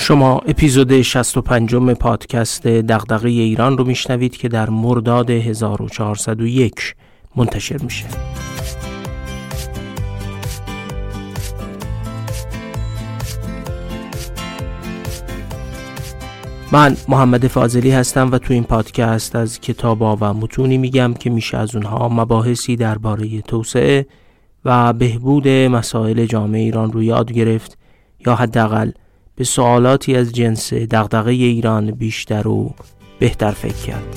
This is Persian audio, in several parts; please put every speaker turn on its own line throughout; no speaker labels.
شما اپیزود 65 پادکست دغدغه ایران رو میشنوید که در مرداد 1401 منتشر میشه. من محمد فاضلی هستم و تو این پادکست از کتابا و متونی میگم که میشه از اونها مباحثی درباره توسعه و بهبود مسائل جامعه ایران رو یاد گرفت یا حداقل به سوالاتی از جنس دغدغه ایران بیشتر و بهتر فکر کرد.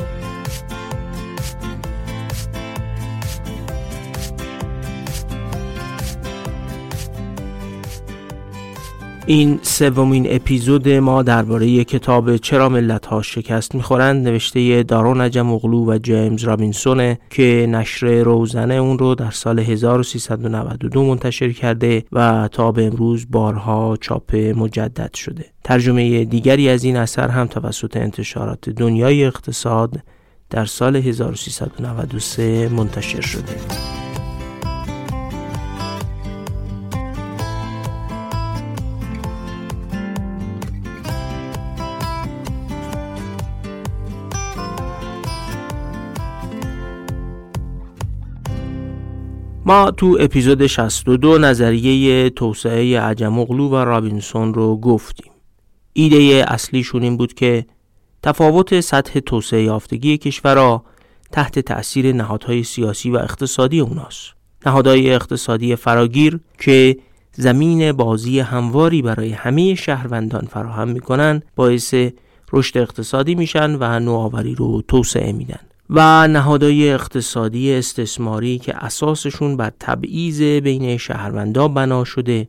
این سومین اپیزود ما درباره کتاب چرا ملت‌ها شکست می‌خورند نوشته دارون عجم‌اوغلو و جیمز رابینسون که نشر روزنه اون رو در سال 1392 منتشر کرده و تا به امروز بارها چاپ مجدد شده. ترجمه دیگری از این اثر هم توسط انتشارات دنیای اقتصاد در سال 1393 منتشر شده. ما تو اپیزود 62 نظریه توسعه عجم‌اوغلو و رابینسون رو گفتیم. ایده اصلیشون این بود که تفاوت سطح توسعه یافتگی کشورها تحت تأثیر نهادهای سیاسی و اقتصادی اوناست. نهادهای اقتصادی فراگیر که زمین بازی همواری برای همه شهروندان فراهم میکنن باعث رشد اقتصادی میشن و نوآوری رو توسعه میدن. و نهادهای اقتصادی استثماری که اساسشون بر تبعیض بین شهروندان بنا شده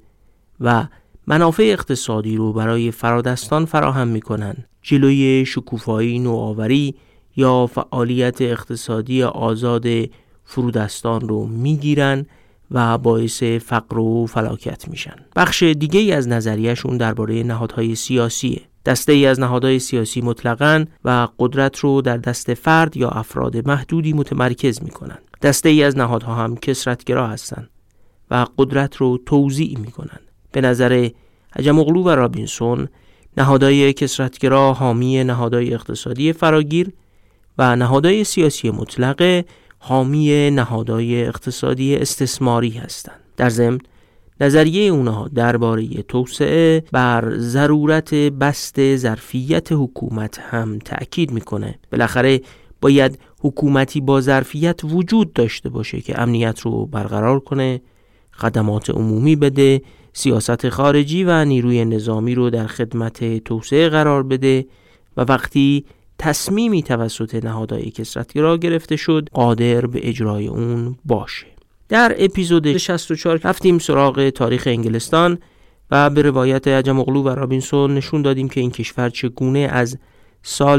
و منافع اقتصادی رو برای فرادستان فراهم میکنن، جلوی شکوفایی نوآوری یا فعالیت اقتصادی آزاد فرودستان رو میگیرن و باعث فقر و فلاکت میشن. بخش دیگه از نظریهشون درباره نهادهای سیاسیه. دسته ای از نهادهای سیاسی مطلقاً و قدرت رو در دست فرد یا افراد محدودی متمرکز میکنن. دسته ای از نهادها هم کثرت‌گرا هستن و قدرت رو توزیع میکنن. به نظر عجم‌اوغلو و رابینسون، نهادهای کثرت‌گرا حامی نهادهای اقتصادی فراگیر و نهادهای سیاسی مطلقه حامی نهادهای اقتصادی استثماری هستند. در ضمن نظریه اونها درباره توسعه بر ضرورت بسط ظرفیت حکومت هم تأکید میکنه. بالاخره باید حکومتی با ظرفیت وجود داشته باشه که امنیت رو برقرار کنه، خدمات عمومی بده، سیاست خارجی و نیروی نظامی رو در خدمت توسعه قرار بده و وقتی تصمیمی توسط نهادهای کثرت‌گرا گرفته شد قادر به اجرای اون باشه. در اپیزود 64 رفتیم سراغ تاریخ انگلستان و به روایت عجم‌اوغلو و رابینسون نشون دادیم که این کشور چگونه از سال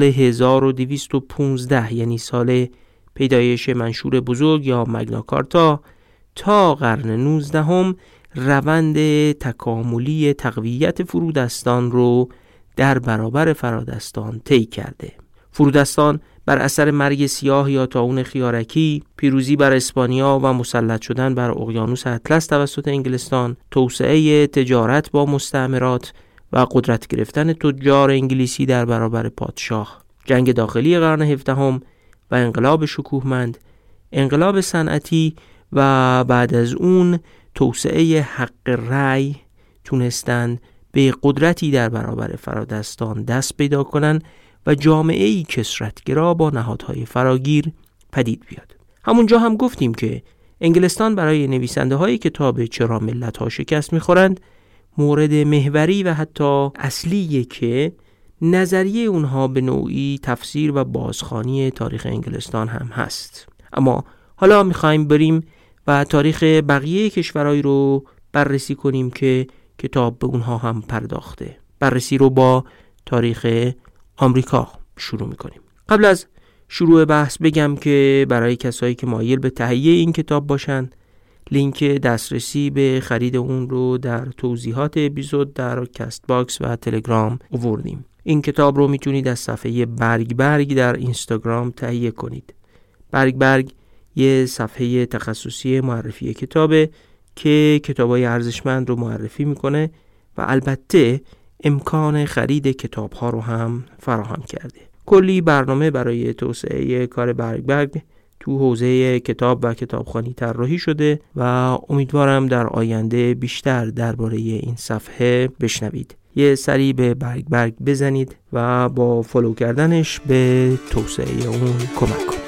1215 یعنی سال پیدایش منشور بزرگ یا مگناکارتا تا قرن 19 روند تکاملی تقویت فرودستان رو در برابر فرادستان طی کرده. فرودستان بر اثر مرگ سیاه یا طاعون خیارکی، پیروزی بر اسپانیا و مسلط شدن بر اقیانوس اطلس توسط انگلستان، توسعه تجارت با مستعمرات و قدرت گرفتن تجار انگلیسی در برابر پادشاه، جنگ داخلی قرن 17 و انقلاب شکوهمند، انقلاب صنعتی و بعد از اون توسعه حق رأی تونستند به قدرتی در برابر فرادستان دست پیدا کنند و جامعه‌ای کثرت‌گرا با نهادهای فراگیر پدید بیاد. همونجا هم گفتیم که انگلستان برای نویسنده‌های کتاب چرا ملت‌ها شکست می‌خورند مورد محوری و حتی اصلیه که نظریه اونها به نوعی تفسیر و بازخوانی تاریخ انگلستان هم هست. اما حالا می‌خوایم بریم و تاریخ بقیه کشورهایی رو بررسی کنیم که کتاب به اونها هم پرداخته. بررسی رو با تاریخ آمریکا شروع میکنیم. قبل از شروع بحث بگم که برای کسایی که مایل به تهیه این کتاب باشن لینک دسترسی به خرید اون رو در توضیحات اپیزود در کست باکس و تلگرام آوردیم. این کتاب رو میتونید از صفحه برگ در اینستاگرام تهیه کنید. برگ یه صفحه تخصصی معرفی کتابه که کتابای ارزشمند رو معرفی میکنه و البته امکان خرید کتاب‌ها رو هم فراهم کرده. کلی برنامه برای توسعه کار برگ تو حوزه کتاب و کتابخوانی طراحی شده و امیدوارم در آینده بیشتر درباره این صفحه بشنوید. یه سری به برگ بزنید و با فالو کردنش به توسعه اون کمک کنید.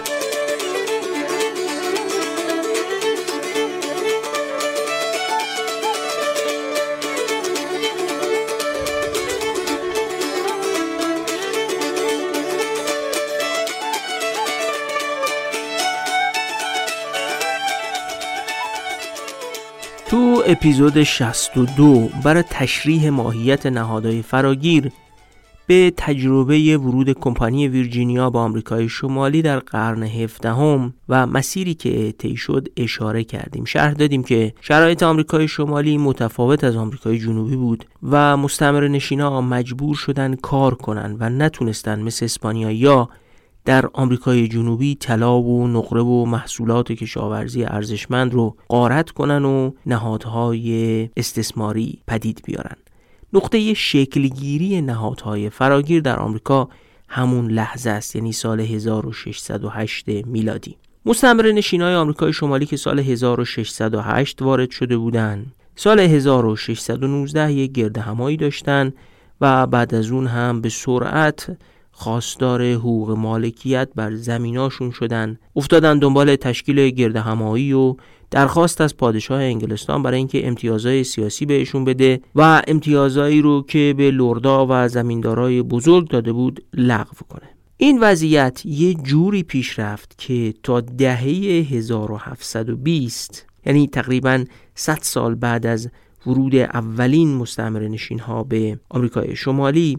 تو اپیزود 62 برای تشریح ماهیت نهادهای فراگیر به تجربه ورود کمپانی ویرجینیا به آمریکای شمالی در قرن 17 و مسیری که طی شد اشاره کردیم. شرح دادیم که شرایط آمریکای شمالی متفاوت از آمریکای جنوبی بود و مستعمره‌نشین‌ها مجبور شدن کار کنن و نتونستن مثل اسپانیایی‌ها در آمریکای جنوبی طلا و نقره و محصولات کشاورزی ارزشمند رو غارت کنن و نهادهای استثماری پدید بیارن. نقطه شکلگیری نهادهای فراگیر در آمریکا همون لحظه است، یعنی سال 1608 میلادی. مستعمره‌نشین‌های آمریکای شمالی که سال 1608 وارد شده بودن، سال 1619 یک گردهمایی داشتن و بعد از اون هم به سرعت خواستار حقوق مالکیت بر زمیناشون شدن، افتادن دنبال تشکیل گردهمایی و درخواست از پادشاه انگلستان برای اینکه امتیازهای سیاسی بهشون بده و امتیازهایی رو که به لردا و زمیندارای بزرگ داده بود لغو کنه. این وضعیت یه جوری پیش رفت که تا دهه 1720، یعنی تقریباً 100 سال بعد از ورود اولین مستعمره‌نشین‌ها به آمریکای شمالی،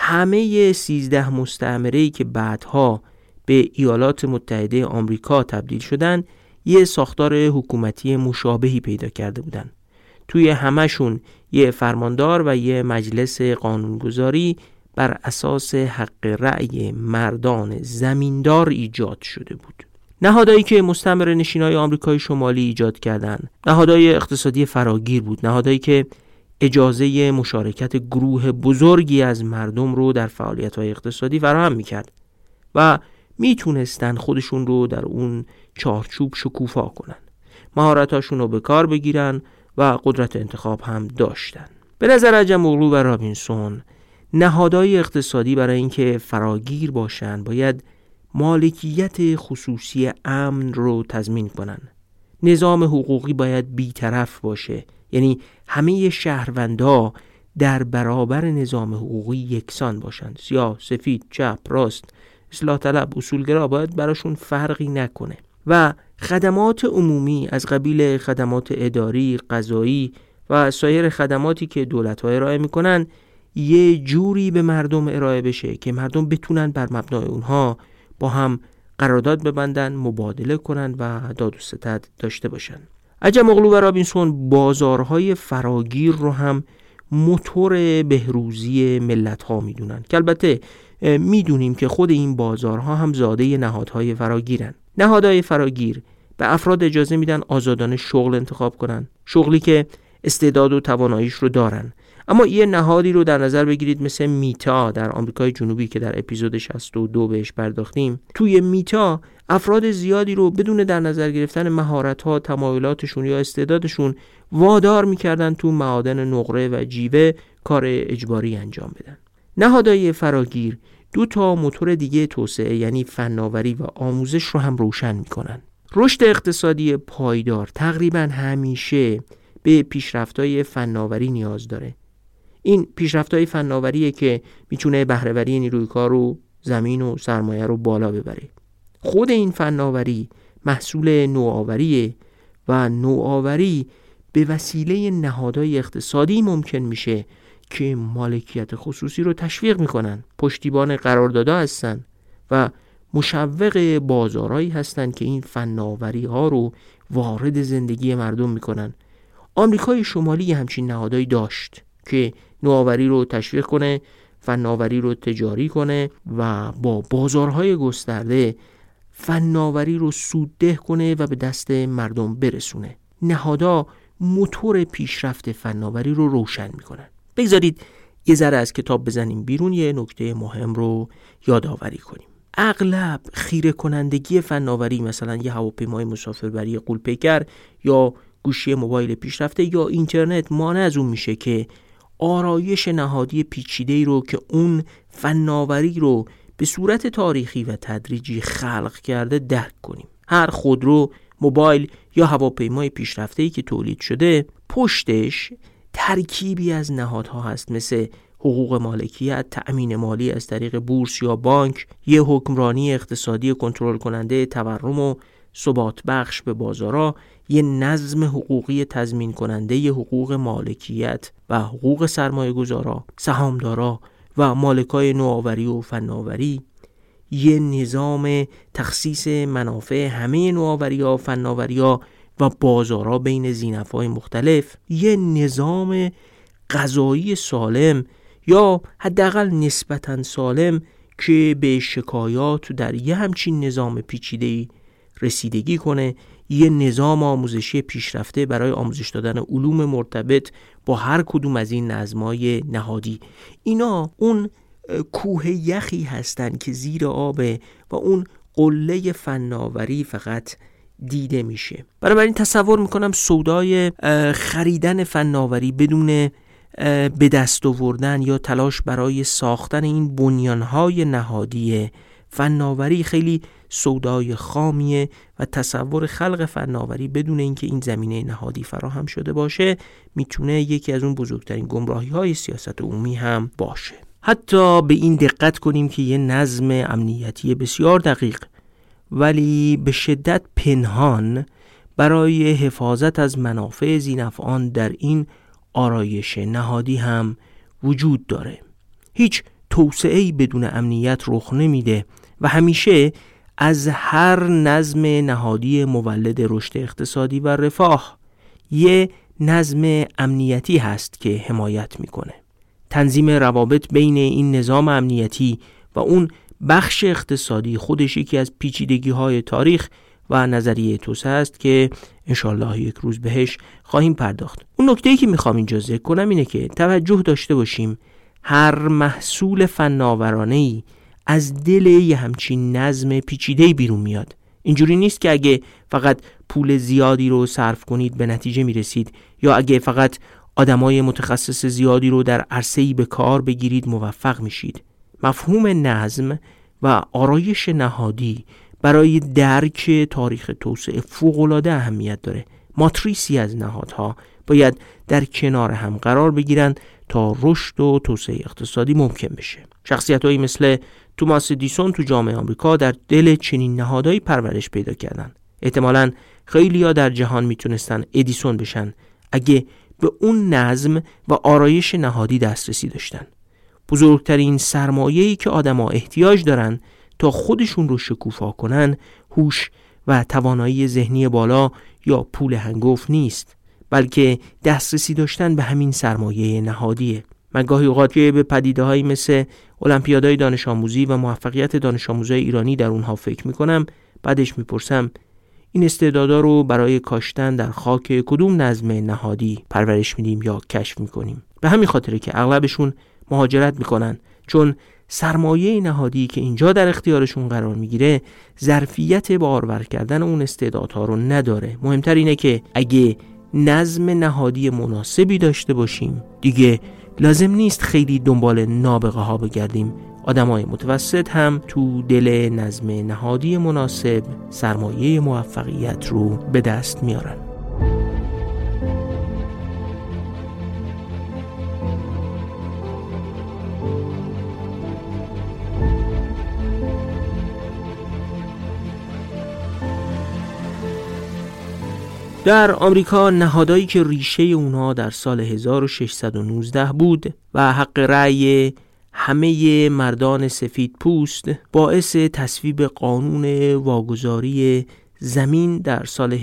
همه 13 مستعمره‌ای که بعدها به ایالات متحده آمریکا تبدیل شدن یه ساختار حکومتی مشابهی پیدا کرده بودن. توی همشون یه فرماندار و یه مجلس قانونگذاری بر اساس حق رأی مردان زمیندار ایجاد شده بود. نهادهایی که مستعمره‌نشین‌های آمریکای شمالی ایجاد کردند، نهادهای اقتصادی فراگیر بود، نهادهایی که اجازه مشارکت گروه بزرگی از مردم رو در فعالیت‌های اقتصادی فراهم می‌کرد و میتونستن خودشون رو در اون چارچوب شکوفا کنن، مهارتاشون رو به کار بگیرن و قدرت انتخاب هم داشتن. به نظر عجم‌اوغلو و رابینسون، نهادهای اقتصادی برای اینکه فراگیر باشن باید مالکیت خصوصی امن رو تضمین کنن. نظام حقوقی باید بی‌طرف باشه، یعنی همه شهروندها در برابر نظام حقوقی یکسان باشند. سیاه، سفید، چپ، راست، اصلاح طلب، اصولگرا باید براشون فرقی نکنه و خدمات عمومی از قبیل خدمات اداری، قضایی و سایر خدماتی که دولت‌ها ارائه میکنن یه جوری به مردم ارائه بشه که مردم بتونن بر مبنای اونها با هم قرارداد ببندن، مبادله کنن و داد و ستد داشته باشن. عجم‌اوغلو و رابینسون بازارهای فراگیر رو هم موتور بهروزی ملت‌ها میدونن که البته میدونیم که خود این بازارها هم زاده نهادهای فراگیرن. نهادهای فراگیر به افراد اجازه میدن آزادانه شغل انتخاب کنن، شغلی که استعداد و تواناییش رو دارن. اما یه نهادی رو در نظر بگیرید مثل میتا در آمریکای جنوبی که در اپیزود 62 بهش پرداختیم. توی میتا افراد زیادی رو بدون در نظر گرفتن مهارت‌ها، تمایلاتشون یا استعدادشون وادار می‌کردن تو معادن نقره و جیوه کار اجباری انجام بدن. نهادهای فراگیر 2 موتور دیگه توسعه، یعنی فناوری و آموزش رو هم روشن می‌کنن. رشد اقتصادی پایدار تقریباً همیشه به پیشرفت‌های فناوری نیاز داره. این پیشرفت‌های فناوریه که میتونه بهره‌وری نیروی کار و زمین و سرمایه رو بالا ببره. خود این فناوری محصول نوآوریه و نوآوری به وسیله نهادهای اقتصادی ممکن میشه که مالکیت خصوصی رو تشویق میکنن، پشتیبان قراردادها هستن و مشوق بازارهایی هستن که این فناوری ها رو وارد زندگی مردم میکنن. آمریکای شمالی همچین نهادهایی داشت که نوآوری رو تشویق کنه، فناوری رو تجاری کنه و با بازارهای گسترده فناوری رو سودده کنه و به دست مردم برسونه. نهادها موتور پیشرفت فناوری رو روشن میکنن. بگذارید یه ذره از کتاب بزنیم بیرون، یه نکته مهم رو یادآوری کنیم. اغلب خیره کنندگی فناوری، مثلا یه هواپیمای مسافربری غول‌پیکر یا گوشی موبایل پیشرفته یا اینترنت، مانع از اون میشه که آرایش نهادی پیچیده‌ای رو که اون فناوری رو به صورت تاریخی و تدریجی خلق کرده درک کنیم. هر خودرو، موبایل یا هواپیمای پیشرفته‌ای که تولید شده، پشتش ترکیبی از نهادها هست، مثل حقوق مالکیت، تأمین مالی از طریق بورس یا بانک، یه حکمرانی اقتصادی کنترل کننده تورم و ثبات بخش به بازارها، یه نظم حقوقی تضمین کننده حقوق مالکیت و حقوق سرمایه‌گذارا، سهامدارا و مالکای نوآوری و فناوری، یه نظام تخصیص منافع همه نوآوری‌ها، فناوری‌ها و بازارها بین ذی‌نفع‌های مختلف، یه نظام قضایی سالم یا حداقل نسبتاً سالم که به شکایات در یه همچین نظام پیچیده‌ای رسیدگی کنه، یه نظام آموزشی پیشرفته برای آموزش دادن علوم مرتبط با هر کدوم از این نظم‌های نهادی. اینا اون کوه یخی هستن که زیر آبه و اون قله فناوری فقط دیده میشه. بنابراین تصور میکنم سودای خریدن فناوری بدون به دست آوردن یا تلاش برای ساختن این بنیانهای نهادی فناوری خیلی سودای خامیه و تصور خلق فناوری بدون اینکه این زمینه نهادی فراهم شده باشه میتونه یکی از اون بزرگترین گمراهی‌های سیاست عمومی هم باشه. حتی به این دقت کنیم که یه نظم امنیتی بسیار دقیق ولی به شدت پنهان برای حفاظت از منافع ذی‌نفعان در این آرایش نهادی هم وجود داره. هیچ توسعه‌ای بدون امنیت رخ نمیده و همیشه از هر نظم نهادی مولد رشد اقتصادی و رفاه یه نظم امنیتی هست که حمایت میکنه. تنظیم روابط بین این نظام امنیتی و اون بخش اقتصادی خودش یکی از پیچیدگی‌های تاریخ و نظریه توسعه است که انشالله یک روز بهش خواهیم پرداخت. اون نکته‌ای که میخوام اینجا ذکر کنم اینه که توجه داشته باشیم هر محصول فناورانه‌ای از دل یه همچین نظم پیچیده‌ای بیرون میاد. اینجوری نیست که اگه فقط پول زیادی رو صرف کنید به نتیجه میرسید یا اگه فقط آدمای متخصص زیادی رو در عرصه‌ای به کار بگیرید موفق میشید. مفهوم نظم و آرایش نهادی برای درک تاریخ توسعه فوق‌العاده اهمیت داره. ماتریسی از نهادها باید در کنار هم قرار بگیرن تا رشد و توسعه اقتصادی ممکن بشه. شخصیت‌هایی مثل توماس ادیسون تو جامعه آمریکا در دل چنین نهادهایی پرورش پیدا کردن. احتمالاً خیلی‌ها در جهان میتونستن ادیسون بشن اگه به اون نظم و آرایش نهادی دسترسی داشتن. بزرگترین سرمایه‌ای که آدم‌ها احتیاج دارن تا خودشون رو شکوفا کنن هوش و توانایی ذهنی بالا یا پول هنگفت نیست، بلکه دسترسی داشتن به همین سرمایه نهادیه. من گاهی اوقات که به پدیده‌هایی مثل المپیادهای دانش آموزی و موفقیت دانش آموزای ایرانی در اونها فکر می‌کنم، بعدش می‌پرسم این استعدادا رو برای کاشتن در خاک کدوم نظم نهادی پرورش میدیم یا کشف می‌کنیم؟ به همین خاطره که اغلبشون مهاجرت می‌کنن، چون سرمایه نهادی که اینجا در اختیارشون قرار میگیره ظرفیت بارور کردن اون استعدادها رو نداره. مهمتر اینه که اگه نظم نهادی مناسبی داشته باشیم دیگه لازم نیست خیلی دنبال نابغه ها بگردیم. آدمای متوسط هم تو دل نظم نهادی مناسب سرمایه موفقیت رو به دست میارن. در آمریکا نهادهایی که ریشه اونها در سال 1619 بود و حق رأی همه مردان سفید پوست باعث تصویب قانون واگذاری زمین در سال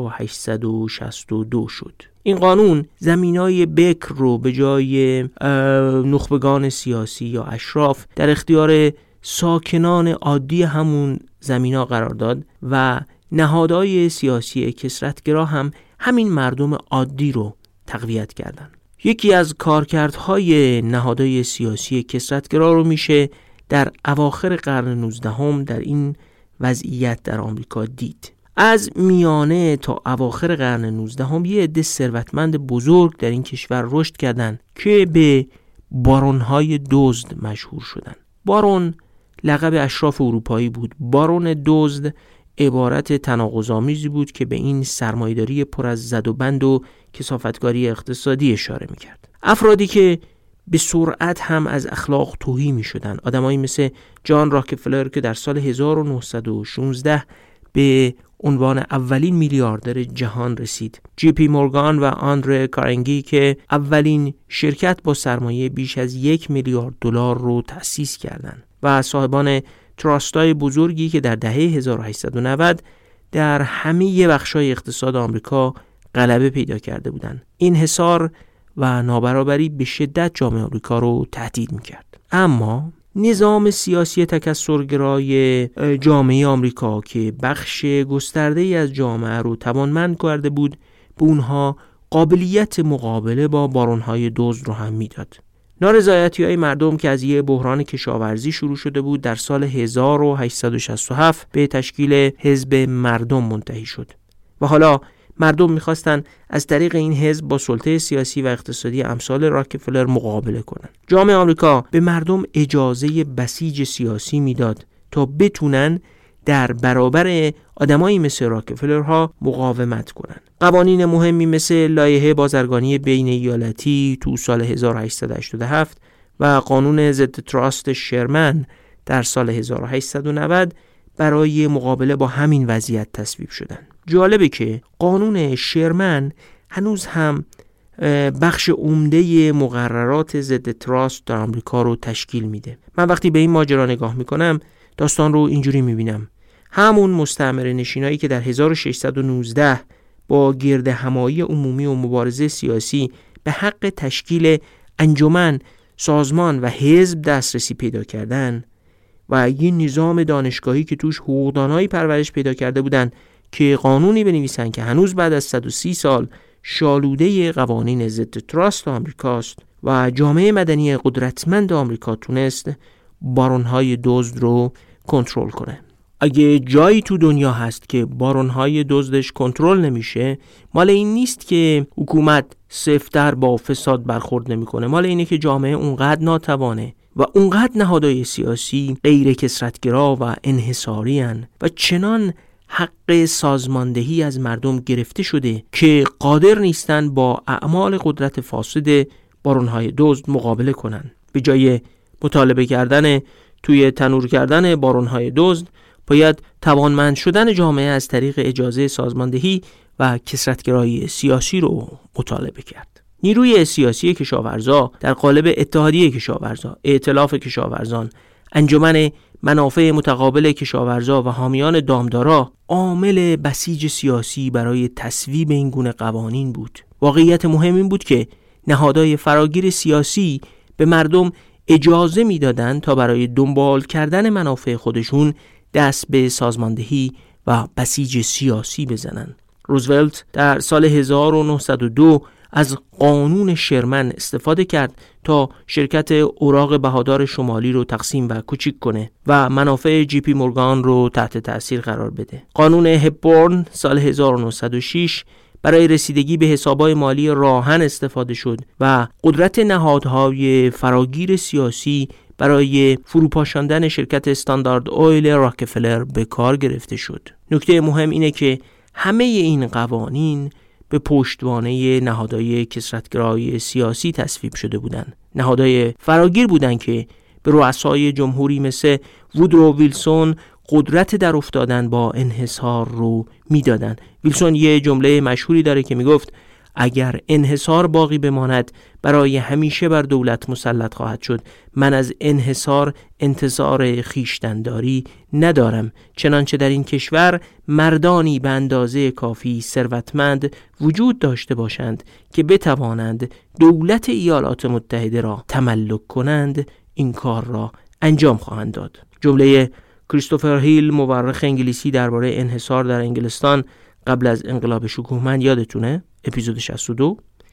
1862 شد. این قانون زمینای بکر رو به جای نخبگان سیاسی یا اشراف در اختیار ساکنان عادی همون زمینا قرار داد و نهادهای سیاسی کثرت‌گرا هم همین مردم عادی رو تقویت کردن. یکی از کارکردهای نهادهای سیاسی کثرت‌گرا رو میشه در اواخر قرن 19 در این وضعیت در آمریکا دید. از میانه تا اواخر قرن 19 یه عده ثروتمند بزرگ در این کشور رشد کردند که به بارون‌های دزد مشهور شدند. بارون لقب اشراف اروپایی بود. بارون دزد عبارت تناقض‌آمیزی بود که به این سرمایه‌داری پر از زد و بند و کثافتکاری اقتصادی اشاره می‌کرد. افرادی که به سرعت هم از اخلاق توهی می‌شدند، آدمایی مثل جان راکفلر که در سال 1916 به عنوان اولین میلیاردر جهان رسید، جی پی مورگان و آندره کارنگی که اولین شرکت با سرمایه بیش از 1 میلیارد دلار رو تأسیس کردند و صاحبان تراستای بزرگی که در دهه 1890 در همه بخش‌های اقتصاد آمریکا غلبه پیدا کرده بودند. این انحصار و نابرابری به شدت جامعه آمریکا رو تهدید می‌کرد. اما نظام سیاسی تکثرگرای جامعه آمریکا که بخش گسترده‌ای از جامعه رو توانمند کرده بود، به اونها قابلیت مقابله با بارون‌های دزد رو هم میداد. نارضایتی‌های مردم که از یه بحران کشاورزی شروع شده بود در سال 1867 به تشکیل حزب مردم منتهی شد و حالا مردم می‌خواستن از طریق این حزب با سلطه سیاسی و اقتصادی امثال راکفلر مقابله کنند. جامعه آمریکا به مردم اجازه بسیج سیاسی میداد تا بتونن در برابر آدمایی مثل راکفلرها مقاومت کنند. قوانین مهمی مثل لایحه بازرگانی بین ایالتی تو سال 1887 و قانون ضد تراست شرمن در سال 1890 برای مقابله با همین وضعیت تصویب شدند. جالبه که قانون شرمن هنوز هم بخش عمده مقررات ضد تراست در آمریکا رو تشکیل میده. من وقتی به این ماجرا نگاه میکنم داستان رو اینجوری میبینم: همون مستعمره نشینایی که در 1619 با گرد همایی عمومی و مبارزه سیاسی به حق تشکیل انجمن، سازمان و حزب دسترسی پیدا کردن و یه نظام دانشگاهی که توش حقوقدانایی پرورش پیدا کرده بودن که قانونی بنویسن که هنوز بعد از 130 سال شالوده قوانین ضد تراست آمریکاست و جامعه مدنی قدرتمند آمریکا تونست بارون‌های دزد رو کنترل کنه. اگه جایی تو دنیا هست که بارون‌های دزدش کنترل نمیشه، مال این نیست که حکومت سفت‌تر با فساد برخورد نمیکنه، مال اینه که جامعه اونقدر ناتوانه و اونقدر نهادهای سیاسی غیر کثرت‌گرا و انحصاری هن و چنان حق سازماندهی از مردم گرفته شده که قادر نیستن با اعمال قدرت فاسد بارون‌های دزد مقابله کنن. به جای مطالبه کردن توی تنور کردن بارون‌های دزد، باید توانمند شدن جامعه از طریق اجازه سازماندهی و کثرت‌گرایی سیاسی رو مطالبه کرد. نیروی سیاسی کشاورزا در قالب اتحادیه کشاورزا، ائتلاف کشاورزان، انجمن منافع متقابل کشاورزا و حامیان دامدارا عامل بسیج سیاسی برای تصویب این گونه قوانین بود. واقعیت مهم این بود که نهادهای فراگیر سیاسی به مردم اجازه میدادند تا برای دنبال کردن منافع خودشون دست به سازماندهی و بسیج سیاسی بزنن. روزولت در سال 1902 از قانون شرمن استفاده کرد تا شرکت اوراق بهادار شمالی رو تقسیم و کوچیک کنه و منافع جی پی مورگان رو تحت تأثیر قرار بده. قانون هپبورن سال 1906 برای رسیدگی به حسابهای مالی راهن استفاده شد و قدرت نهادهای فراگیر سیاسی برای فروپاشاندن شرکت استاندارد اویل راکفلر به کار گرفته شد. نکته مهم اینه که همه این قوانین به پشتوانه نهادهای کثرت‌گرای سیاسی تصویب شده بودند. نهادهای فراگیر بودند که به رؤسای جمهوری مثل وودرو ویلسون قدرت در افتادن با انحصار رو میدادن. ویلسون یه جمله مشهوری داره که میگفت اگر انحصار باقی بماند برای همیشه بر دولت مسلط خواهد شد. من از انحصار انتظار خویشتن‌داری ندارم، چنانچه در این کشور مردانی به اندازه کافی ثروتمند وجود داشته باشند که بتوانند دولت ایالات متحده را تملک کنند، این کار را انجام خواهند داد. جمله کریستوفر هیل مورخ انگلیسی درباره انحصار در انگلستان قبل از انقلاب شکوهمند یادتونه؟ اپیزود 62.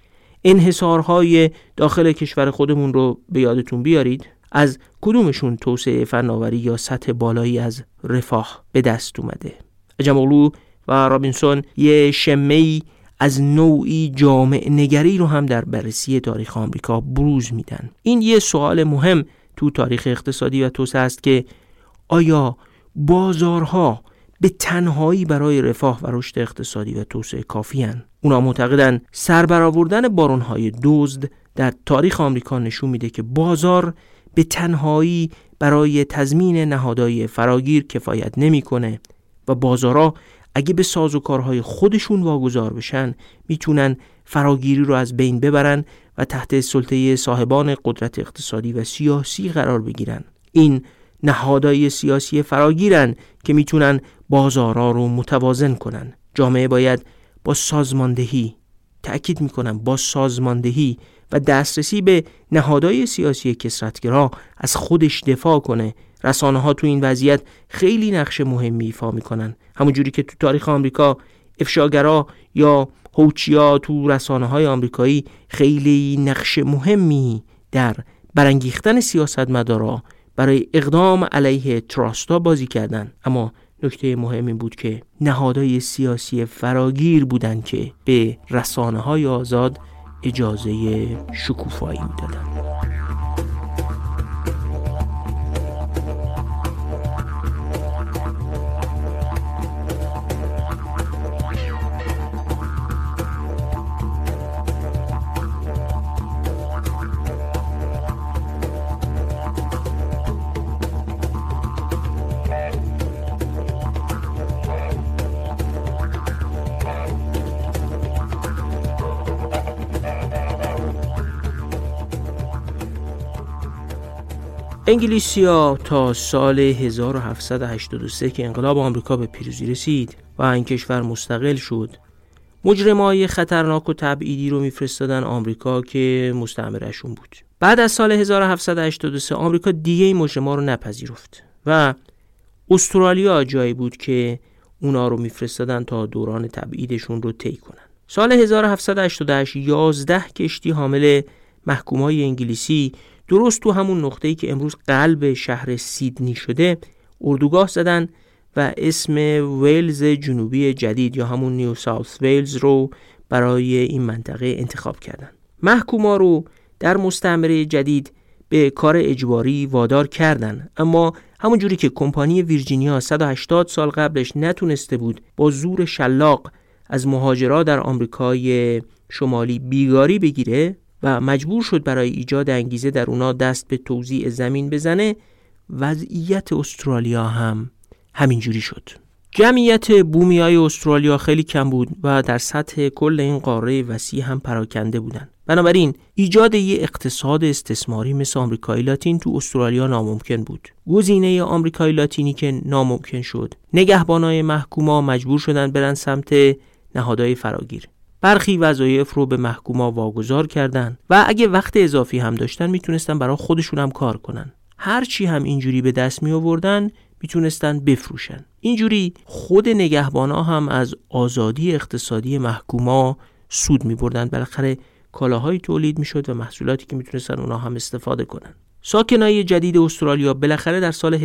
انحصارهای داخل کشور خودمون رو به یادتون بیارید. از کدومشون توسعه فناوری یا سطح بالایی از رفاه به دست اومده؟ عجم‌اوغلو و رابینسون یه شمه‌ای از نوعی جامع نگری رو هم در بررسی تاریخ آمریکا بروز میدن. این یه سوال مهم تو تاریخ اقتصادی و توسعه است که آیا بازارها به تنهایی برای رفاه و رشد اقتصادی و توسعه کافی هستند؟ اونا معتقدن سربرآوردن بارون‌های دزد در تاریخ آمریکا نشون میده که بازار به تنهایی برای تضمین نهادهای فراگیر کفایت نمیکنه و بازارها اگه به سازوکارهای خودشون واگذار بشن میتونن فراگیری رو از بین ببرن و تحت سلطه صاحبان قدرت اقتصادی و سیاسی قرار بگیرن. این نهادهای سیاسی فراگیرن که میتونن بازارها رو متوازن کنن. جامعه باید با سازماندهی، تأکید میکنم با سازماندهی و دسترسی به نهادهای سیاسی کثرت‌گرا از خودش دفاع کنه. رسانه ها تو این وضعیت خیلی نقش مهمی ایفا میکنن. همونجوری که تو تاریخ آمریکا افشاگرا یا هوچیا تو رسانه های آمریکایی خیلی نقش مهمی در برانگیختن سیاستمدارا برای اقدام علیه تراستا بازی کردن. اما نکته مهم این بود که نهادهای سیاسی فراگیر بودن که به رسانه های آزاد اجازه شکوفایی میدادن. انگلیسی‌ها تا سال 1783 که انقلاب آمریکا به پیروزی رسید و این کشور مستقل شد، مجرمای خطرناک و تبعیدی رو میفرستادن آمریکا که مستعمرهشون بود. بعد از سال 1783 آمریکا دیگه این مجرما رو نپذیرفت و استرالیا جایی بود که اونا رو میفرستادن تا دوران تبعیدشون رو طی کنن. سال 1788 11 کشتی حامل محکومای انگلیسی درست تو همون نقطه‌ای که امروز قلب شهر سیدنی شده اردوگاه زدن و اسم ویلز جنوبی جدید یا همون نیو ساوث ویلز رو برای این منطقه انتخاب کردن. محکوما رو در مستعمره جدید به کار اجباری وادار کردن، اما همون جوری که کمپانی ویرجینیا 180 سال قبلش نتونسته بود با زور شلاق از مهاجرا در آمریکای شمالی بیگاری بگیره و مجبور شد برای ایجاد انگیزه در اونا دست به توزیع زمین بزنه، وضعیت استرالیا هم همینجوری شد. جمعیت بومیای استرالیا خیلی کم بود و در سطح کل این قاره وسیع هم پراکنده بودن. بنابراین ایجاد یه اقتصاد استثماری مثل آمریکای لاتین تو استرالیا ناممکن بود. گزینه آمریکای لاتینی که ناممکن شد، نگهبانای محکوما مجبور شدن برن سمت نهادهای فراگیر. برخی وظایف رو به محکوما واگذار کردن و اگه وقت اضافی هم داشتن میتونستن برای خودشون هم کار کنن. هرچی هم اینجوری به دست می آوردن میتونستن بفروشن. اینجوری خود نگهبانا هم از آزادی اقتصادی محکوما سود می بردن. بالاخره کالاهایی تولید می شد و محصولاتی که میتونستن اونا هم استفاده کنن. ساکنای جدید استرالیا بالاخره در سال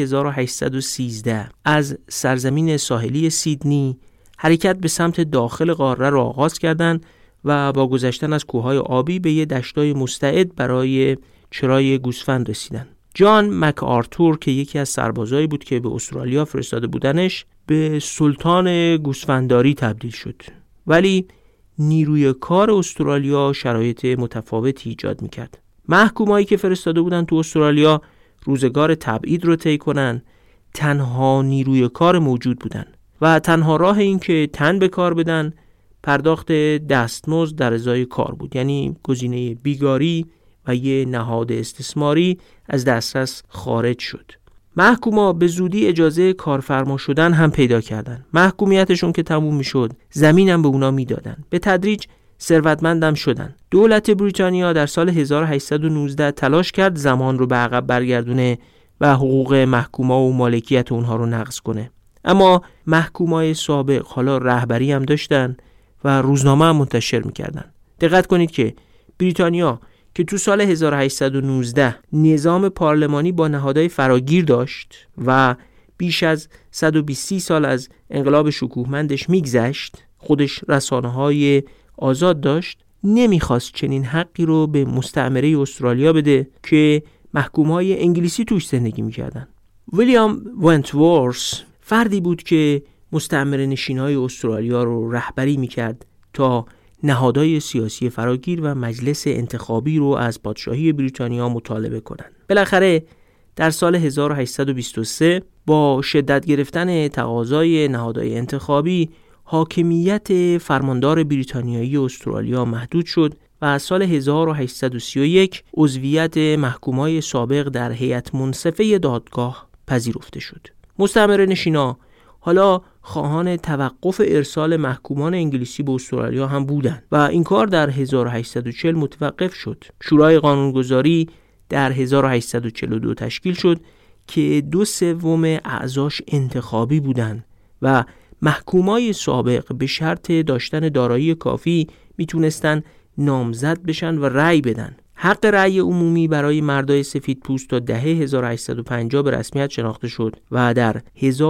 1813 از سرزمین ساحلی سیدنی حرکت به سمت داخل قاره را آغاز کردند و با گذشتن از کوههای آبی به یه دشتای مستعد برای چرای گوسفند رسیدن. جان مک آرتور که یکی از سربازایی بود که به استرالیا فرستاده بودنش، به سلطان گوسفندداری تبدیل شد. ولی نیروی کار استرالیا شرایط متفاوتی ایجاد میکرد. محکومایی که فرستاده بودن تو استرالیا روزگار تبعید رو طی کنن تنها نیروی کار موجود بودن و تنها راه این که تن به کار بدن پرداخت دستمزد در ازای کار بود. یعنی گزینه بیگاری و یه نهاد استثماری از دسترس خارج شد. محکوما به زودی اجازه کارفرما شدن هم پیدا کردن. محکومیتشون که تموم میشد زمینم به اونا میدادن. به تدریج ثروتمندم شدن. دولت بریتانیا در سال 1819 تلاش کرد زمان رو به عقب برگردونه و حقوق محکوما و مالکیت اونها رو نقض کنه. اما محکومای سابق حالا رهبری هم داشتن و روزنامه هم منتشر میکردن. دقت کنید که بریتانیا که تو سال 1819 نظام پارلمانی با نهادهای فراگیر داشت و بیش از 120 سال از انقلاب شکوهمندش میگذشت، خودش رسانه‌های آزاد داشت، نمیخواست چنین حقی رو به مستعمره استرالیا بده که محکومای انگلیسی توش زندگی میکردن. ویلیام ونتورث فردی بود که مستعمره نشینای استرالیا رو رهبری میکرد تا نهادهای سیاسی فراگیر و مجلس انتخابی رو از پادشاهی بریتانیا مطالبه کنند. بالاخره در سال 1823 با شدت گرفتن تقاضای نهادهای انتخابی حاکمیت فرماندار بریتانیایی استرالیا محدود شد و از سال 1831 عضویت محکومای سابق در هیئت منصفه دادگاه پذیرفته شد. مستعمره نشینا حالا خواهان توقف ارسال محکومان انگلیسی به استرالیا هم بودند و این کار در 1840 متوقف شد. شورای قانونگذاری در 1842 تشکیل شد که 2/3 اعضاش انتخابی بودند و محکومای سابق به شرط داشتن دارایی کافی میتونستن نامزد بشن و رأی بدن. حق رأی عمومی برای مردای سفید پوست تا دهه 1850 به رسمیت شناخته شد و در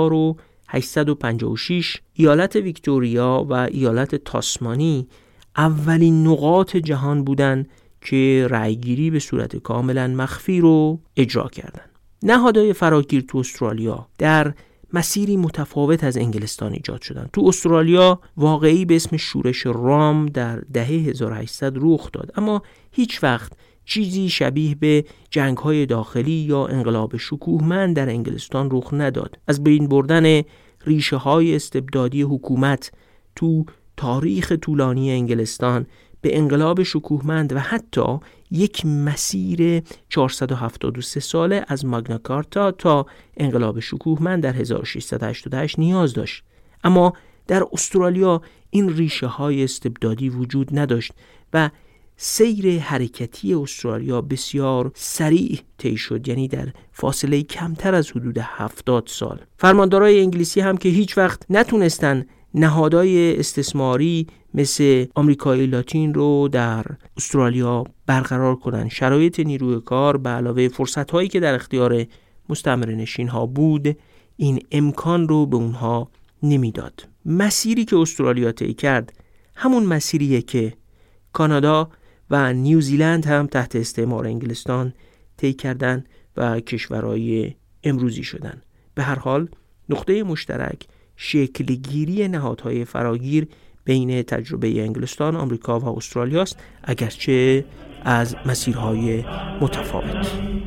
1856 ایالت ویکتوریا و ایالت تاسمانی اولین نقاط جهان بودند که رأیگیری به صورت کاملا مخفی رو اجرا کردند. نهادهای فراگیر تو استرالیا در مسیری متفاوت از انگلستان ایجاد شدن. تو استرالیا واقعی به اسم شورش رام در دهه 1800 رخ داد، اما هیچ وقت چیزی شبیه به جنگ‌های داخلی یا انقلاب شکوهمند در انگلستان رخ نداد. از بین بردن ریشه‌های استبدادی حکومت تو تاریخ طولانی انگلستان به انقلاب شکوهمند و حتی یک مسیر 473 ساله از ماگنا کارتا تا انقلاب شکوهمند در 1688 نیاز داشت. اما در استرالیا این ریشه های استبدادی وجود نداشت و سیر حرکتی استرالیا بسیار سریع طی شد، یعنی در فاصله کمتر از حدود 70 سال. فرماندارای انگلیسی هم که هیچ وقت نتونستن نهادهای استثماری مثل آمریکای لاتین رو در استرالیا برقرار کنن، شرایط نیروی کار به علاوه فرصت‌هایی که در اختیار مستعمره نشین‌ها بود این امکان رو به اونها نمیداد. مسیری که استرالیا طی کرد همون مسیریه که کانادا و نیوزیلند هم تحت استعمار انگلستان طی کردن و کشورهای امروزی شدن. به هر حال نقطه مشترک شکلگیری نهادهای فراگیر بین تجربه انگلستان، آمریکا و استرالیا است، اگرچه از مسیرهای متفاوت.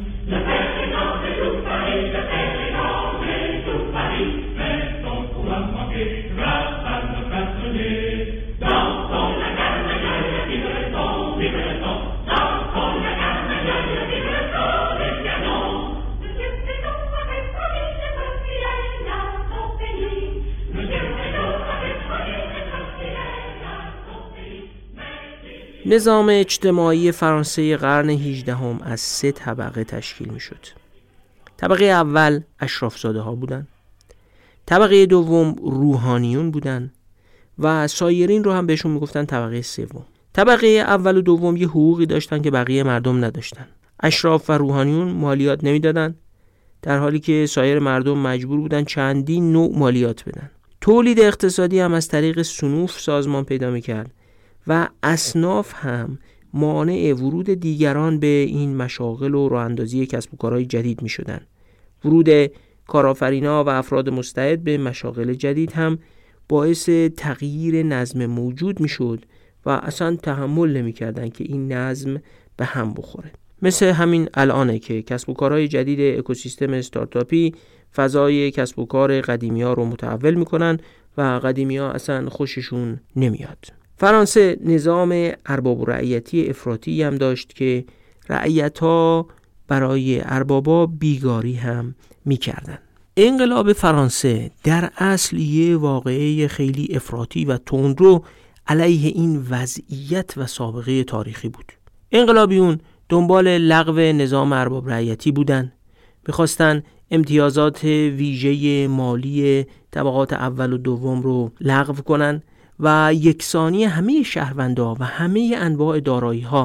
نظام اجتماعی فرانسه قرن 18 از 3 طبقه تشکیل می شد. طبقه اول اشرافزاده ها بودن، طبقه دوم روحانیون بودن و سایرین رو هم بهشون می گفتن طبقه سوم. طبقه اول و دوم یه حقوقی داشتن که بقیه مردم نداشتن. اشراف و روحانیون مالیات نمی دادن، در حالی که سایر مردم مجبور بودن چندین نوع مالیات بدن. تولید اقتصادی هم از طریق صنوف سازمان پیدا می کرد و اصناف هم مانع ورود دیگران به این مشاغل و راه اندازی کسب و کارهای جدید می شدن. ورود کارآفرینا و افراد مستعد به مشاغل جدید هم باعث تغییر نظم موجود می شد و اصلا تحمل نمی کردن که این نظم به هم بخوره. مثل همین الانه که کسب و کارهای جدید اکوسیستم استارتاپی فضای کسب و کار قدیمی ها رو متحول می کنن و قدیمی ها اصلا خوششون نمیاد. فرانسه نظام ارباب و رعیتی افراطی هم داشت که رعیت‌ها برای اربابا بیگاری هم می‌کردن. انقلاب فرانسه در اصل یه واقعه خیلی افراطی و تندرو علیه این وضعیت و سابقه تاریخی بود. انقلابیون دنبال لغو نظام ارباب رعیتی بودن، می‌خواستن امتیازات ویژه مالی طبقات اول و دوم رو لغو کنن و یکسانی همه شهروندان و همه انواع دارایی‌ها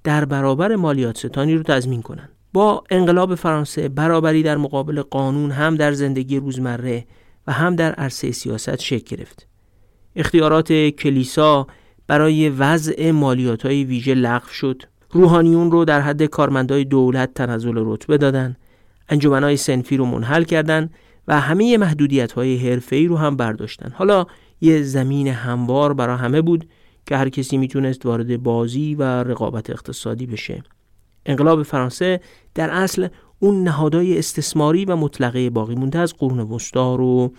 در برابر مالیات ستانی رو تضمین کنند. با انقلاب فرانسه برابری در مقابل قانون هم در زندگی روزمره و هم در عرصه سیاست شکل گرفت. اختیارات کلیسا برای وضع مالیات‌های ویژه لغو شد. روحانیون رو در حد کارمندای دولت تنزل رتبه دادن. انجمن‌های صنفی رو منحل کردن و همه محدودیت‌های حرفه‌ای رو هم برداشتن. حالا یه زمین هموار برای همه بود که هر کسی میتونست وارد بازی و رقابت اقتصادی بشه. انقلاب فرانسه در اصل اون نهادهای استثماری و مطلقه باقی مونده از قرون وسطا رو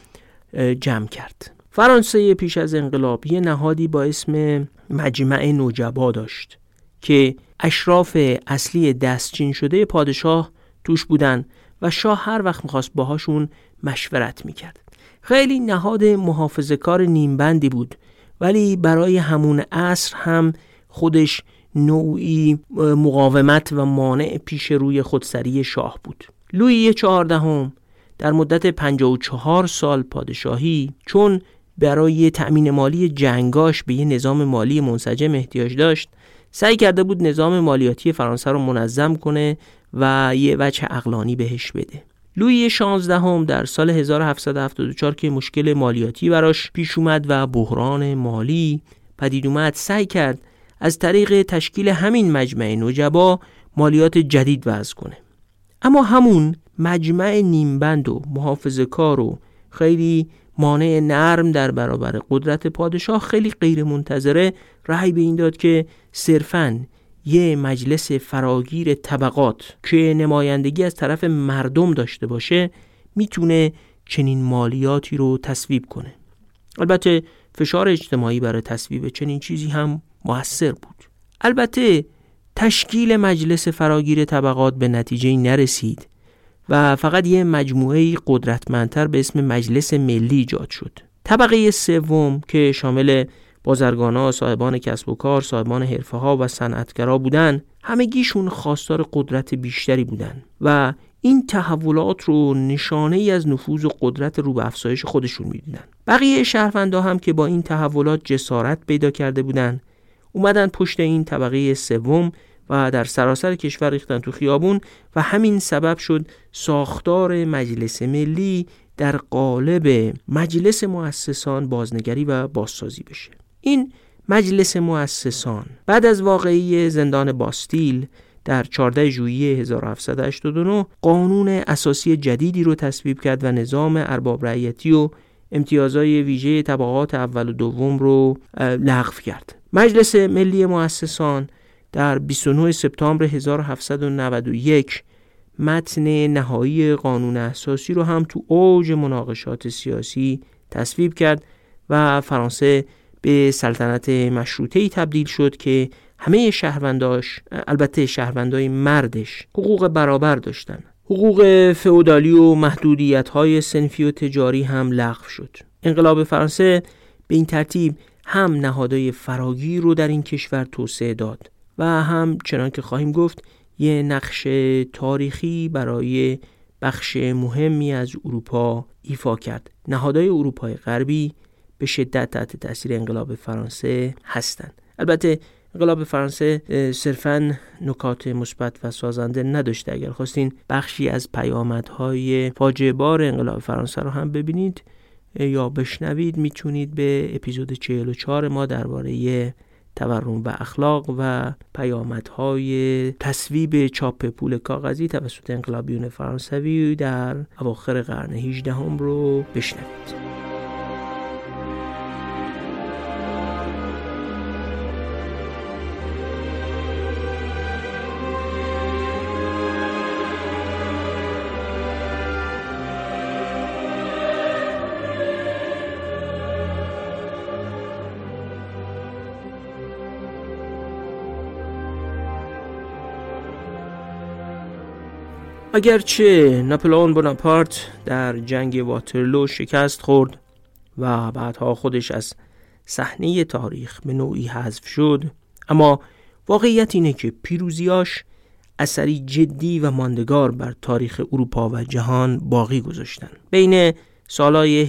جمع کرد. فرانسه پیش از انقلاب یه نهادی با اسم مجمع نوجبا داشت که اشراف اصلی دستچین شده پادشاه توش بودن و شاه هر وقت میخواست باهاشون مشورت میکرد. خیلی نهاد محافظه‌کار نیمبندی بود، ولی برای همون عصر هم خودش نوعی مقاومت و مانع پیش روی خودسری شاه بود. لویی 14 در مدت 54 سال پادشاهی، چون برای تأمین مالی جنگاش به یه نظام مالی منسجم احتیاج داشت، سعی کرده بود نظام مالیاتی فرانسه رو منظم کنه و یه وجه عقلانی بهش بده. لویی 16 در سال 1774 که مشکل مالیاتی براش پیش اومد و بحران مالی پدید اومد، سعی کرد از طریق تشکیل همین مجمع نوجبا مالیات جدید وضع کنه. اما همون مجمع نیمبند و محافظه‌کار و خیلی مانع نرم در برابر قدرت پادشاه خیلی غیر منتظره رأی به این داد که صرفاً یه مجلس فراگیر طبقات که نمایندگی از طرف مردم داشته باشه میتونه چنین مالیاتی رو تصویب کنه. البته فشار اجتماعی برای تصویب چنین چیزی هم مؤثر بود. البته تشکیل مجلس فراگیر طبقات به نتیجه نرسید و فقط یه مجموعه قدرتمندتر به اسم مجلس ملی ایجاد شد. طبقه سوم که شامل بازرگان‌ها، صاحبان کسب و کار، صاحبان حرفه‌ها و صنعتگرا بودن، همگیشون خواستار قدرت بیشتری بودن و این تحولات رو نشانه‌ای از نفوذ و قدرت رو به افزایش خودشون می‌دیدن. بقیه شهروندها هم که با این تحولات جسارت پیدا کرده بودن، اومدن پشت این طبقه سوم و در سراسر کشور ریختن تو خیابون و همین سبب شد ساختار مجلس ملی در قالب مجلس مؤسسان بازنگری و بازسازی بشه. این مجلس مؤسسان بعد از واقعه زندان باستیل در 14 ژوئیه 1789 قانون اساسی جدیدی رو تصویب کرد و نظام ارباب رعیتی و امتیازهای ویژه طبقات اول و دوم رو لغو کرد. مجلس ملی مؤسسان در 29 سپتامبر 1791 متن نهایی قانون اساسی رو هم تو اوج مناقشات سیاسی تصویب کرد و فرانسه به سلطنت مشروطه‌ای تبدیل شد که همه شهرونداش، البته شهروندای مردش، حقوق برابر داشتن. حقوق فئودالی و محدودیت‌های صنفی و تجاری هم لغو شد. انقلاب فرانسه به این ترتیب هم نهادهای فراگیر رو در این کشور توسعه داد و هم چنان که خواهیم گفت یه نقش تاریخی برای بخش مهمی از اروپا ایفا کرد. نهادهای اروپای غربی به شدت تحت تاثیر انقلاب فرانسه هستند. البته انقلاب فرانسه صرفاً نکات مثبت و سازنده نداشته. اگر خواستین بخشی از پیامدهای فاجعه بار انقلاب فرانسه رو هم ببینید یا بشنوید، میتونید به اپیزود 44 ما درباره تورم و اخلاق و پیامدهای تصویب چاپ پول کاغذی توسط انقلابیون فرانسوی در اواخر قرن 18 رو بشنوید. اگرچه ناپلئون بوناپارت در جنگ واترلو شکست خورد و بعدها خودش از صحنه تاریخ به نوعی حذف شد، اما واقعیت اینه که پیروزیاش اثری جدی و ماندگار بر تاریخ اروپا و جهان باقی گذاشتن. بین سالهای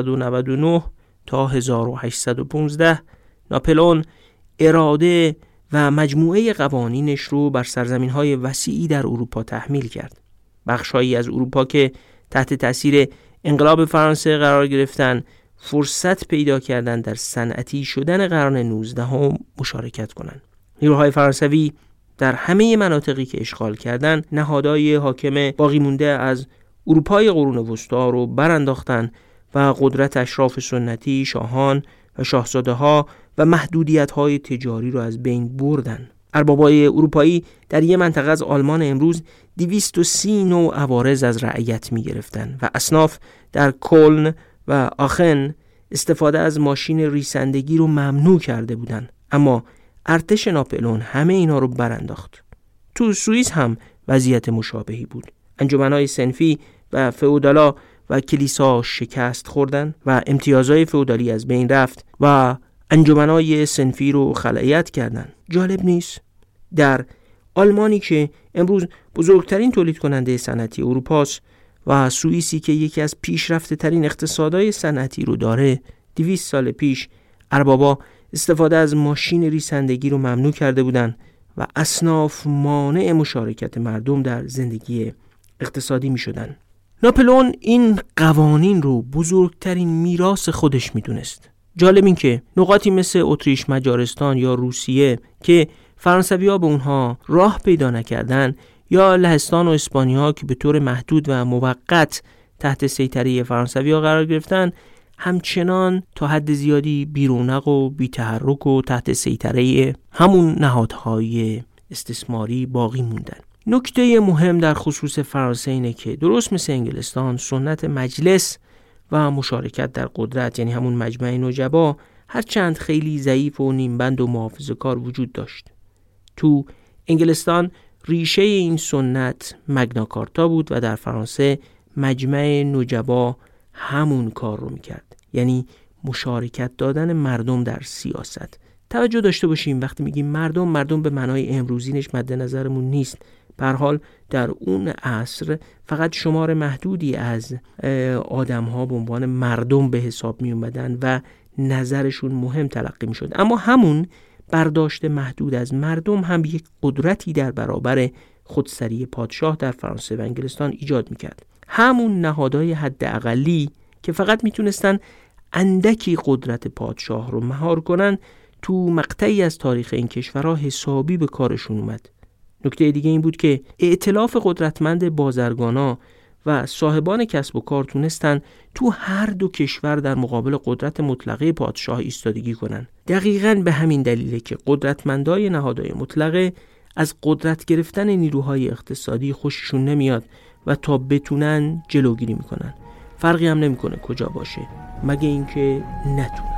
1799 تا 1815 ناپلئون اراده و مجموعه قوانینش رو بر سرزمین‌های وسیعی در اروپا تحمیل کرد. بخش‌هایی از اروپا که تحت تأثیر انقلاب فرانسه قرار گرفتن فرصت پیدا کردن در صنعتی شدن قرن 19 مشارکت کنند. نیروهای فرانسوی در همه مناطقی که اشغال کردند نهادهای حاکم باقی مونده از اروپای قرون وسطا رو برانداختن و قدرت اشراف سنتی، شاهان و شاهزاده‌ها و محدودیت‌های تجاری رو از بین بردن. اربابای اروپایی در یک منطقه از آلمان امروز 230 نوع عوارض از رعیت می‌گرفتن و اصناف در کلن و آخن استفاده از ماشین ریسندگی رو ممنوع کرده بودند، اما ارتش ناپلئون همه اینا رو برانداخت. تو سوئیس هم وضعیت مشابهی بود. انجمن‌های صنفی و فئودالا و کلیسا شکست خوردن و امتیازهای فئودالی از بین رفت و انجمن‌های صنفی رو خلأیت کردن. جالب نیست؟ در آلمانی که امروز بزرگترین تولید کننده صنعتی اروپاست و سوئیسی که یکی از پیشرفته ترین اقتصادهای صنعتی رو داره، 200 سال پیش اربابا استفاده از ماشین ریسندگی رو ممنوع کرده بودن و اصناف مانع مشارکت مردم در زندگی اقتصادی می شدن. ناپلئون این قوانین رو بزرگترین میراث خودش می دونست. جالب این که نقاطی مثل اتریش، مجارستان یا روسیه که فرانسوی‌ها به اونها راه پیدا نکردن، یا لهستان و اسپانیا که به طور محدود و موقت تحت سیطره فرانسوی‌ها قرار گرفتن، همچنان تا حد زیادی بیرونق و بی‌تحرک و تحت سیطره همون نهادهای استثماری باقی موندن. نکته مهم در خصوص فرانسه اینه که درست مثل انگلستان سنت مجلس و مشارکت در قدرت، یعنی همون مجمع نجبا، هرچند خیلی ضعیف و نیمبند و محافظه‌کار وجود داشت. تو انگلستان ریشه این سنت مگنا کارتا بود و در فرانسه مجمع نجبا همون کار رو میکرد، یعنی مشارکت دادن مردم در سیاست. توجه داشته باشیم وقتی میگیم مردم به معنای امروزینش مد نظرمون نیست. به هر حال در اون عصر فقط شمار محدودی از آدم‌ها به عنوان مردم به حساب می اومدن و نظرشون مهم تلقی می شد. اما همون برداشت محدود از مردم هم یک قدرتی در برابر خودسری پادشاه در فرانسه و انگلستان ایجاد می کرد. همون نهادهای حداقلی که فقط می تونستن اندکی قدرت پادشاه رو مهار کنن، تو مقطعی از تاریخ این کشورها حسابی به کارشون اومد. نکته دیگه این بود که ائتلاف قدرتمند بازرگانا و صاحبان کسب و کار تونستن تو هر دو کشور در مقابل قدرت مطلقه پادشاه ایستادگی کنن. دقیقاً به همین دلیله که قدرتمندای نهادهای مطلقه از قدرت گرفتن نیروهای اقتصادی خوششون نمیاد و تا بتونن جلوگیری میکنن. فرقی هم نمیکنه کجا باشه، مگه اینکه نتونن.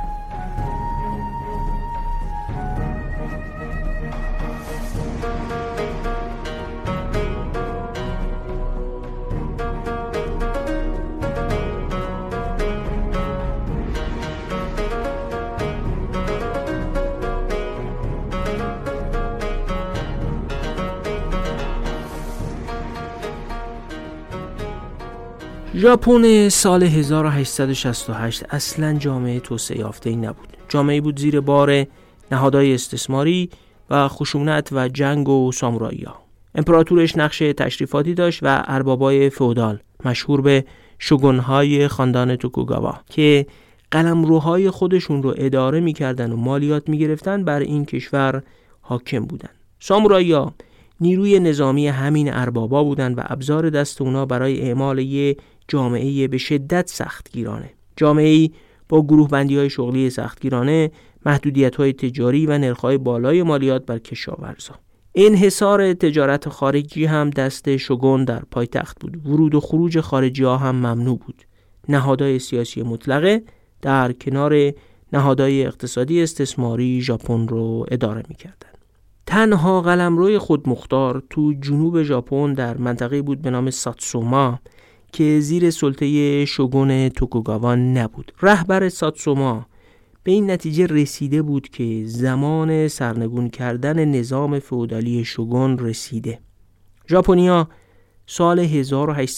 ژاپن سال 1868 اصلاً جامعه توسعه یافته‌ای نبود. جامعه‌ای بود زیر بار نهادهای استثماری و خشونت و جنگ و سامورایی‌ها. امپراتورش نقش تشریفاتی داشت و اربابای فئودال مشهور به شوگون‌های خاندان توکوگاوا که قلمروهای خودشون رو اداره می‌کردن و مالیات می‌گرفتن بر این کشور حاکم بودن. سامورایی‌ها نیروی نظامی همین اربابا بودن و ابزار دست اونا برای اعمال یه جامعه به شدت سختگیرانه. جامعه‌ای با گروه بندی‌های شغلی سختگیرانه، محدودیت‌های تجاری و نرخ‌های بالای مالیات بر کشاورزا. انحصار تجارت خارجی هم دست شوگون در پایتخت بود. ورود و خروج خارجی‌ها هم ممنوع بود. نهادهای سیاسی مطلقه در کنار نهادهای اقتصادی استثماری ژاپن رو اداره می‌کردند. تنها قلمروی خودمختار تو جنوب ژاپن در منطقه بود به نام ساتسوما که زیر سلطه شوگون توکوگاوا نبود. رهبر ساتسوما به این نتیجه رسیده بود که زمان سرنگون کردن نظام فئودالی شوگون رسیده. ژاپنیا سال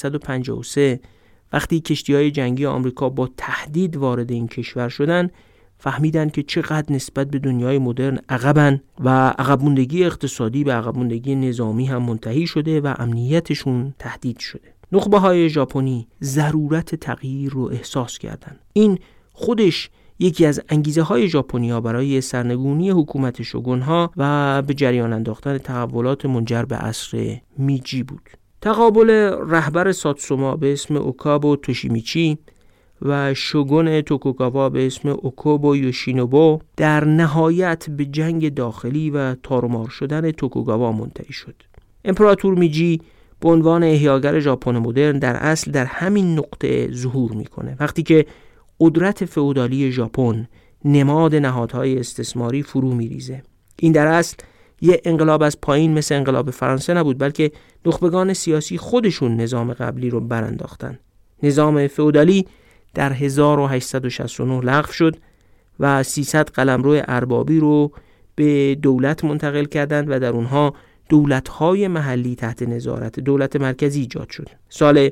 1853 وقتی کشتی‌های جنگی آمریکا با تهدید وارد این کشور شدند، فهمیدن که چقدر نسبت به دنیای مدرن عقبن و عقب موندگی اقتصادی به عقب موندگی نظامی هم منتهی شده و امنیتشون تهدید شده. نخبه‌های ژاپنی ضرورت تغییر رو احساس کردند. این خودش یکی از انگیزه‌های ژاپنی‌ها برای سرنگونی حکومت شوگون‌ها و به جریان انداختن تحولات منجر به عصر میجی بود. تقابل رهبر ساتسوما به اسم اوکابو توشیمیچی و شوگون توکوگاوا به اسم اوکوبو یوشینوبو در نهایت به جنگ داخلی و تارومار شدن توکوگاوا منتهی شد. امپراتور میجی به عنوان احیاگر ژاپن مدرن در اصل در همین نقطه ظهور میکنه، وقتی که قدرت فئودالی ژاپن نماد نهادهای استثماری فرو میریزه. این در اصل یه انقلاب از پایین مثل انقلاب فرانسه نبود، بلکه نخبگان سیاسی خودشون نظام قبلی رو برانداختن. نظام فئودالی در 1869 لغو شد و 300 قلمرو اربابی رو به دولت منتقل کردند و در اونها دولت‌های محلی تحت نظارت دولت مرکزی ایجاد شد. سال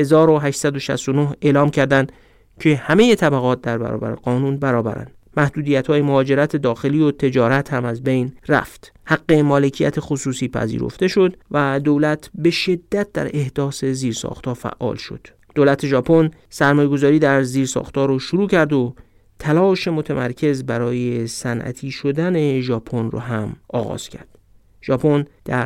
1869 اعلام کردند که همه طبقات در برابر قانون برابرند. محدودیت‌های مهاجرت داخلی و تجارت هم از بین رفت. حق مالکیت خصوصی پذیرفته شد و دولت به شدت در احداث زیرساخت‌ها فعال شد. دولت ژاپن سرمایه‌گذاری در زیرساخت‌ها رو شروع کرد و تلاش متمرکز برای صنعتی شدن ژاپن رو هم آغاز کرد. ژاپن در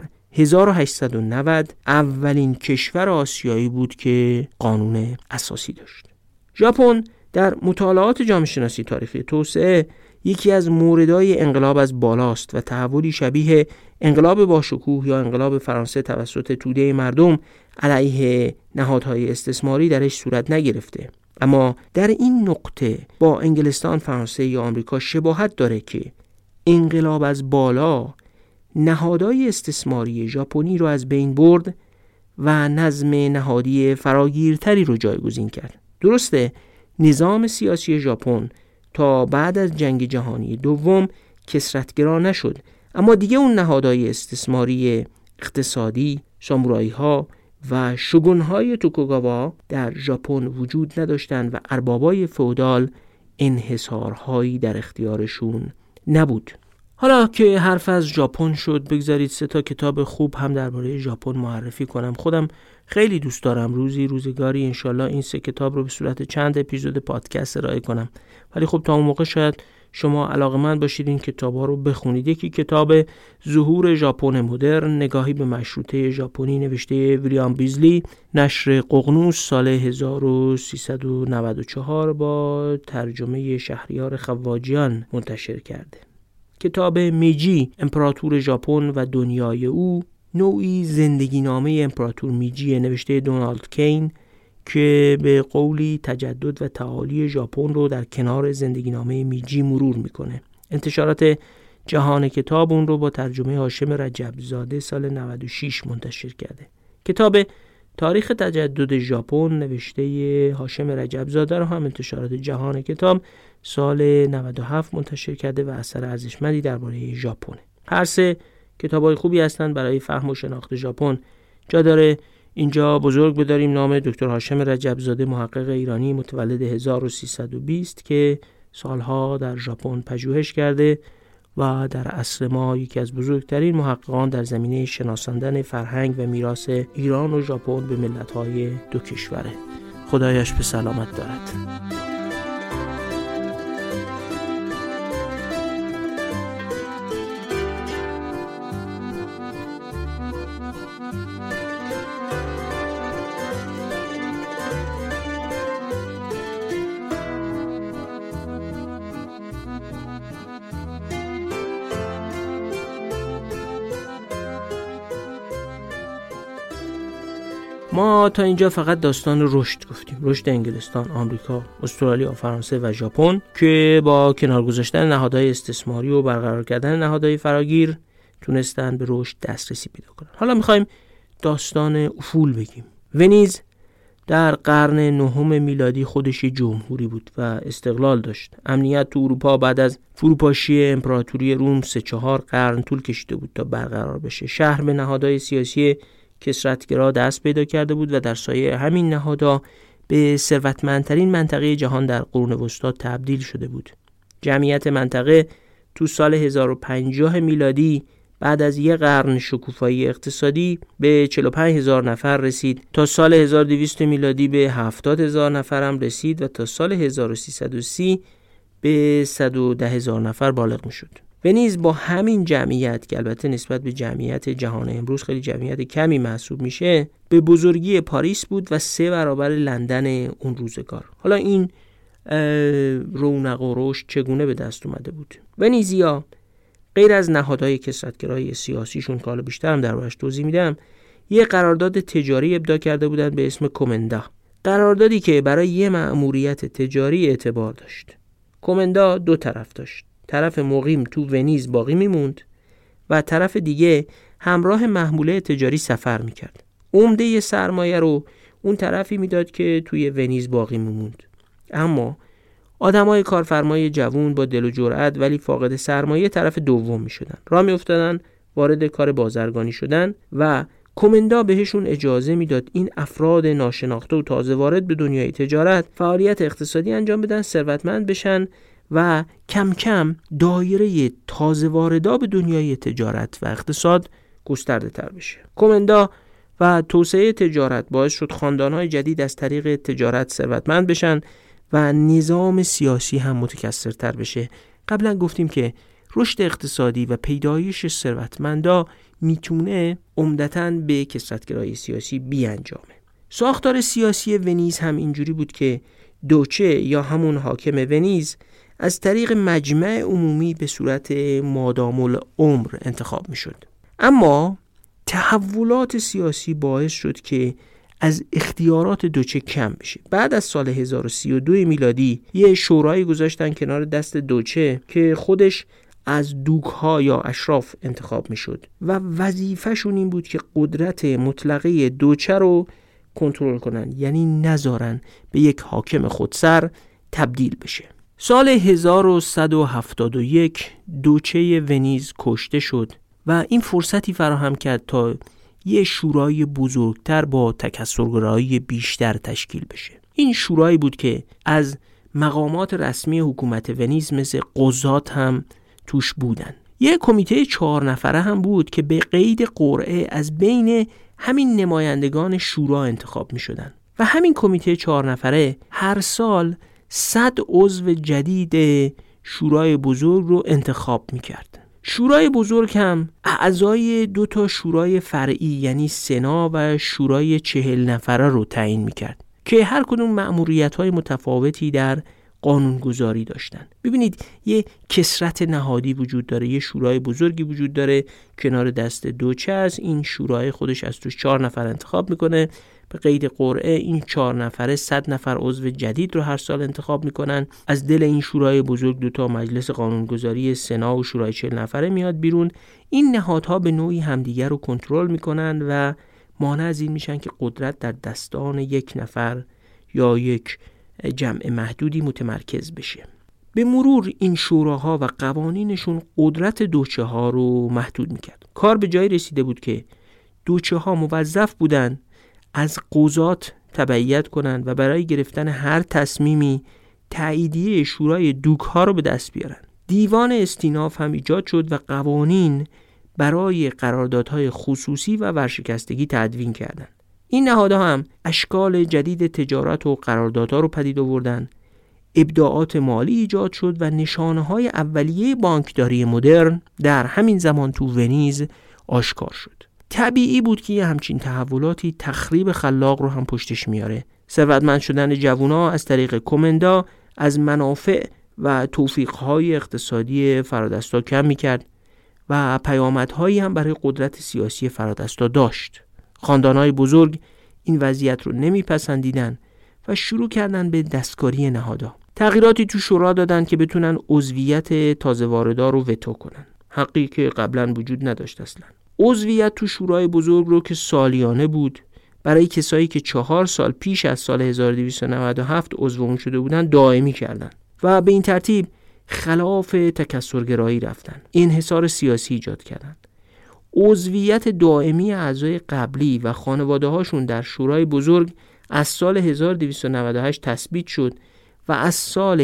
1890 اولین کشور آسیایی بود که قانون اساسی داشت. ژاپن در مطالعات جامعه شناسی تاریخی توسعه یکی از موردهای انقلاب از بالاست و تحولی شبیه انقلاب باشکوه یا انقلاب فرانسه توسط توده مردم علیه نهادهای استثماری درش صورت نگرفته. اما در این نقطه با انگلستان، فرانسه یا آمریکا شباهت داره که انقلاب از بالا نهادهای استثماری ژاپنی رو از بین برد و نظم نهادی فراگیرتری رو جایگزین کرد. درسته نظام سیاسی ژاپن تا بعد از جنگ جهانی دوم کثرت‌گرا نشد، اما دیگه اون نهادهای استثماری اقتصادی، سامورایی ها و شوگون‌های توکوگاوا در ژاپن وجود نداشتند و اربابای فئودال انحصارهایی در اختیارشون نبود. حالا که حرف از ژاپن شد، بگذارید 3 کتاب خوب هم درباره ژاپن معرفی کنم. خودم خیلی دوست دارم روزگاری انشالله این 3 کتاب رو به صورت چند اپیزود پادکست ارائه کنم، ولی خب تا اون موقع شاید شما علاقه‌مند باشید این کتاب‌ها رو بخونید. یکی کتاب ظهور ژاپن مدرن، نگاهی به مشروطه ژاپنی، نوشته ویلیام بیزلی، نشر ققنوس، سال 1394 با ترجمه شهریار خواجیان منتشر کرده. کتاب میجی، امپراتور ژاپن و دنیای او، نوعی زندگی نامه امپراتور میجی، نوشته دونالد کین که به قولی تجدد و تعالی ژاپن رو در کنار زندگی نامه میجی مرور میکنه. انتشارات جهان کتاب اون رو با ترجمه هاشم رجبزاده سال 96 منتشر کرده. کتاب تاریخ تجدد ژاپن نوشته هاشم رجبزاده رو هم انتشارات جهان کتاب سال 97 منتشر کرده و اثر ارزشمندی درباره ژاپن. هر 3 کتابای خوبی هستند برای فهم و شناخت ژاپن. جا داره اینجا بزرگ بداریم نام دکتر هاشم رجبزاده، محقق ایرانی متولد 1320 که سالها در ژاپن پژوهش کرده و در عصر ما یکی از بزرگترین محققان در زمینه شناساندن فرهنگ و میراث ایران و ژاپن به ملت‌های 2 کشوره. خدایش به سلامت دارد. ما تا اینجا فقط داستان رشد گفتیم، رشد انگلستان، آمریکا، استرالیا، فرانسه و ژاپن که با کنار گذاشتن نهادهای استثماری و برقرار کردن نهادهای فراگیر تونستن به رشد دسترسی پیدا کنن. حالا میخوایم داستان افول بگیم. ونیز در قرن 9 میلادی خودش جمهوری بود و استقلال داشت. امنیت تو اروپا بعد از فروپاشی امپراتوری روم 3-4 قرن طول کشیده بود تا برقرار بشه. شهر به نهادهای سیاسی کثرت‌گرا دست پیدا کرده بود و در سایه همین نهادها به ثروتمندترین منطقه جهان در قرون وسطا تبدیل شده بود. جمعیت منطقه تو سال 1050 میلادی بعد از یک قرن شکوفایی اقتصادی به 45,000 نفر رسید، تا سال 1200 میلادی به 70,000 نفر هم رسید و تا سال 1330 به 110,000 نفر بالغ میشد. ونیز با همین جمعیت که البته نسبت به جمعیت جهان امروز خیلی جمعیت کمی محسوب میشه، به بزرگی پاریس بود و 3 برابر لندن اون روزگار. حالا این رونق و رشد چگونه به دست اومده بود؟ ونیزیا غیر از نهادهای کثرت‌گرای سیاسیشون که حالا بیشتر هم دربارش توضیح میدم، یه قرارداد تجاری ابداع کرده بودن به اسم کومندا. قراردادی که برای یه مأموریت تجاری اعتبار داشت. کومندا 2 طرف داشت. طرف مقیم تو ونیز باقی میموند و طرف دیگه همراه محموله تجاری سفر میکرد. عمده سرمایه رو اون طرفی میداد که توی ونیز باقی میموند. اما آدمای کارفرمای جوون با دل و جرأت ولی فاقد سرمایه طرف دوم میشدن. راه میافتادن وارد کار بازرگانی شدن و کومندا بهشون اجازه میداد این افراد ناشناخته و تازه وارد به دنیای تجارت فعالیت اقتصادی انجام بدن، ثروتمند بشن و کم کم دایره تازه واردا به دنیای تجارت و اقتصاد گسترده تر بشه. کومندا و توسعه تجارت باعث شد خاندان‌های جدید از طریق تجارت ثروتمند بشن و نظام سیاسی هم متکثرتر بشه. قبلا گفتیم که رشد اقتصادی و پیدایش ثروتمندا میتونه عمدتاً به کثرت‌گرایی سیاسی بیانجامه. ساختار سیاسی ونیز هم اینجوری بود که دوچه یا همون حاکم ونیز از طریق مجمع عمومی به صورت مادام العمر انتخاب میشد. اما تحولات سیاسی باعث شد که از اختیارات دوچه کم بشه. بعد از سال 1032 میلادی یه شورایی گذاشتن کنار دست دوچه که خودش از دوک‌ها یا اشراف انتخاب میشد و وظیفه‌شون این بود که قدرت مطلقه دوچه رو کنترل کنن، یعنی نذارن به یک حاکم خودسر تبدیل بشه. سال 1171 دوچه ونیز کشته شد و این فرصتی فراهم کرد تا یه شورای بزرگتر با تکثرگرایی بیشتر تشکیل بشه. این شورایی بود که از مقامات رسمی حکومت ونیز مثل قضات هم توش بودن. یه کمیته 4 نفره هم بود که به قید قرعه از بین همین نمایندگان شورا انتخاب می شدن و همین کمیته 4 نفره هر سال 100 عضو جدید شورای بزرگ رو انتخاب می کرد. شورای بزرگ هم اعضای 2 شورای فرعی یعنی سنا و شورای 40 نفره رو تعیین می کرد که هر کدوم مأموریت‌های متفاوتی در قانونگذاری داشتن. ببینید یه کثرت نهادی وجود داره، یه شورای بزرگی وجود داره کنار دست دوچه است. این شورای خودش از توش 4 نفر انتخاب میکنه. به قید قرعه این 4 نفره 100 نفر عضو جدید رو هر سال انتخاب میکنن. از دل این شورای بزرگ 2 مجلس قانونگذاری سنا و شورای 40 نفره میاد بیرون. این نهادها به نوعی همدیگر رو کنترل میکنن و مانع از این میشن که قدرت در دستان یک نفر یا یک جمع محدودی متمرکز بشه. به مرور این شوراها و قوانینشون قدرت دوچه ها رو محدود میکرد. کار به جایی رسیده بود که دوچه ها موظف بودن از قضات تبعیت کنن و برای گرفتن هر تصمیمی تاییدیه شورای دوک ها رو به دست بیارن. دیوان استیناف هم ایجاد شد و قوانین برای قراردادهای خصوصی و ورشکستگی تدوین کردند. این نهادها هم اشکال جدید تجارت و قراردادها رو پدید آوردن. ابداعات مالی ایجاد شد و نشانه‌های اولیه بانکداری مدرن در همین زمان تو ونیز آشکار شد. طبیعی بود که همچین تحولاتی تخریب خلاق رو هم پشتش میاره. ثروتمند شدن جوونا از طریق کومندا از منافع و توفیق‌های اقتصادی فرادستا کم میکرد و پیامدهایی هم برای قدرت سیاسی فرادستا داشت. خاندان‌های بزرگ این وضعیت رو نمیپسندیدن و شروع کردن به دستکاری نهادها. تغییراتی تو شورا دادن که بتونن عضویت تازه واردا رو وتو کنن، حقی که قبلا وجود نداشت اصلا. عضویت تو شورای بزرگ رو که سالیانه بود برای کسایی که 4 سال پیش از سال 1297 عضو اون شده بودن دائمی کردن و به این ترتیب خلاف تکثرگرایی رفتن، انحصار سیاسی ایجاد کردن. عضویت دائمی اعضای قبلی و خانواده هاشون در شورای بزرگ از سال 1298 تثبیت شد و از سال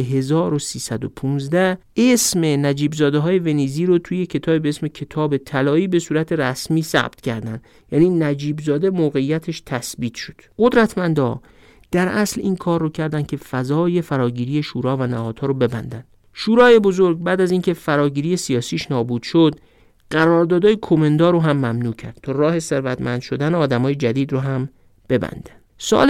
1315 اسم نجیب زاده های ونیزی رو توی کتاب به اسم کتاب طلایی به صورت رسمی ثبت کردن. یعنی نجیب زاده موقعیتش تثبیت شد. قدرتمندا در اصل این کار رو کردن که فضای فراگیری شورا و نهادها رو ببندن. شورای بزرگ بعد از اینکه فراگیری سیاسیش نابود شد، قراردادهای کومندا رو هم ممنوع کرد تا راه ثروتمند شدن آدمای جدید رو هم ببندن. سال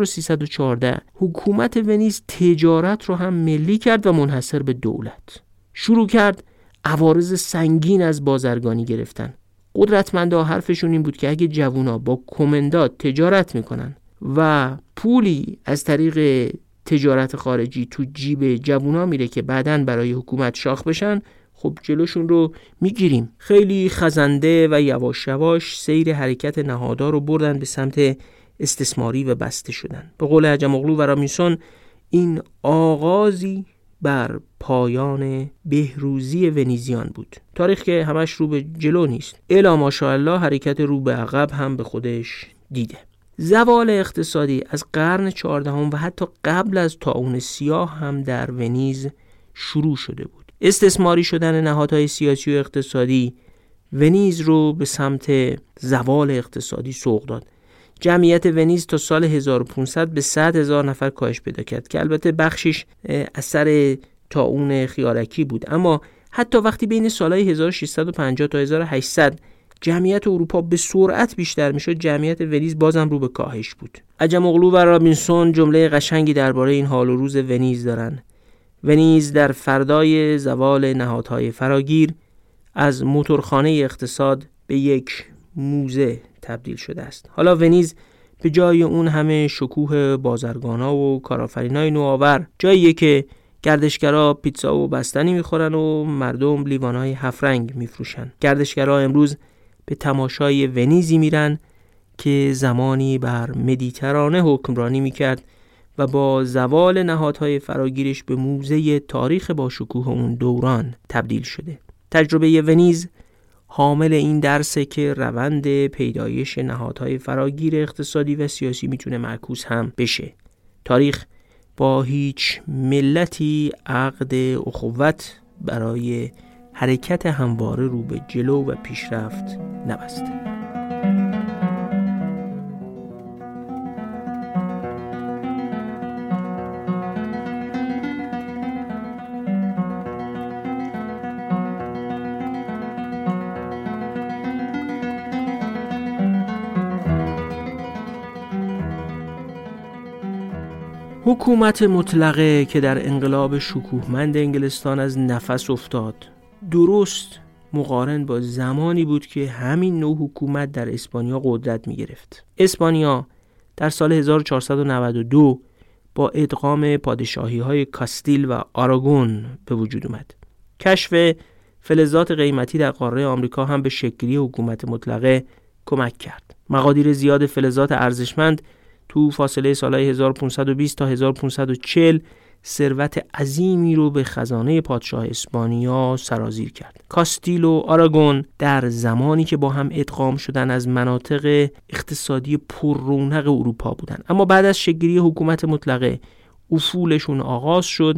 1314 حکومت ونیز تجارت رو هم ملی کرد و منحصر به دولت. شروع کرد عوارض سنگین از بازرگانی گرفتن. قدرتمندا حرفشون این بود که اگه جوونا با کومندا تجارت میکنن و پولی از طریق تجارت خارجی تو جیب جوونا میره که بعداً برای حکومت شاخ بشن، خب جلوشون رو میگیریم. خیلی خزنده و یواش یواش سیر حرکت نهادها رو بردن به سمت استثماری و بسته شدن. به قول عجم‌اوغلو و رابینسون این آغازی بر پایان بهروزی ونیزیان بود. تاریخ که همش رو به جلو نیست، الا ماشاءالله حرکت رو به عقب هم به خودش دیده. زوال اقتصادی از قرن 14 و حتی قبل از طاعون سیاه هم در ونیز شروع شده بود. استثماری شدن نهادهای سیاسی و اقتصادی ونیز رو به سمت زوال اقتصادی سوق داد. جمعیت ونیز تا سال 1500 به 100,000 نفر کاهش پیدا کرد که البته بخشش اثر طاعون خیارکی بود، اما حتی وقتی بین سالهای 1650 تا 1800 جمعیت اروپا به سرعت بیشتر میشد، جمعیت ونیز بازم رو به کاهش بود. عجم‌اوغلو و رابینسون جمله قشنگی درباره این حال و روز ونیز دارن. ونیز در فردای زوال نهادهای فراگیر از موتورخانه اقتصاد به یک موزه تبدیل شده است. حالا ونیز به جای اون همه شکوه بازرگانا و کارآفرینای نوآور، جاییه که گردشگرا پیتزا و بستنی میخورن و مردم لیوانای 7 رنگ میفروشن. گردشگرا امروز به تماشای ونیزی میرن که زمانی بر مدیترانه حکمرانی میکرد و با زوال نهادهای فراگیرش به موزه تاریخ با شکوه اون دوران تبدیل شده. تجربه ونیز حامل این درسه که روند پیدایش نهادهای فراگیر اقتصادی و سیاسی میتونه معکوس هم بشه. تاریخ با هیچ ملتی عقد اخوت برای حرکت همواره رو به جلو و پیشرفت نبسته. حکومت مطلقه که در انقلاب شکوهمند انگلستان از نفس افتاد درست مقارن با زمانی بود که همین نوع حکومت در اسپانیا قدرت می گرفت. اسپانیا در سال 1492 با ادغام پادشاهی های کاستیل و آراگون به وجود اومد. کشف فلزات قیمتی در قاره آمریکا هم به شکلی حکومت مطلقه کمک کرد. مقادیر زیاد فلزات ارزشمند تو فاصله سالهای 1520 تا 1540 ثروت عظیمی رو به خزانه پادشاه اسپانیا سرازیر کرد. کاستیل و آراگون در زمانی که با هم ادغام شدن از مناطق اقتصادی پر رونق اروپا بودند، اما بعد از شکل‌گیری حکومت مطلقه افولشون آغاز شد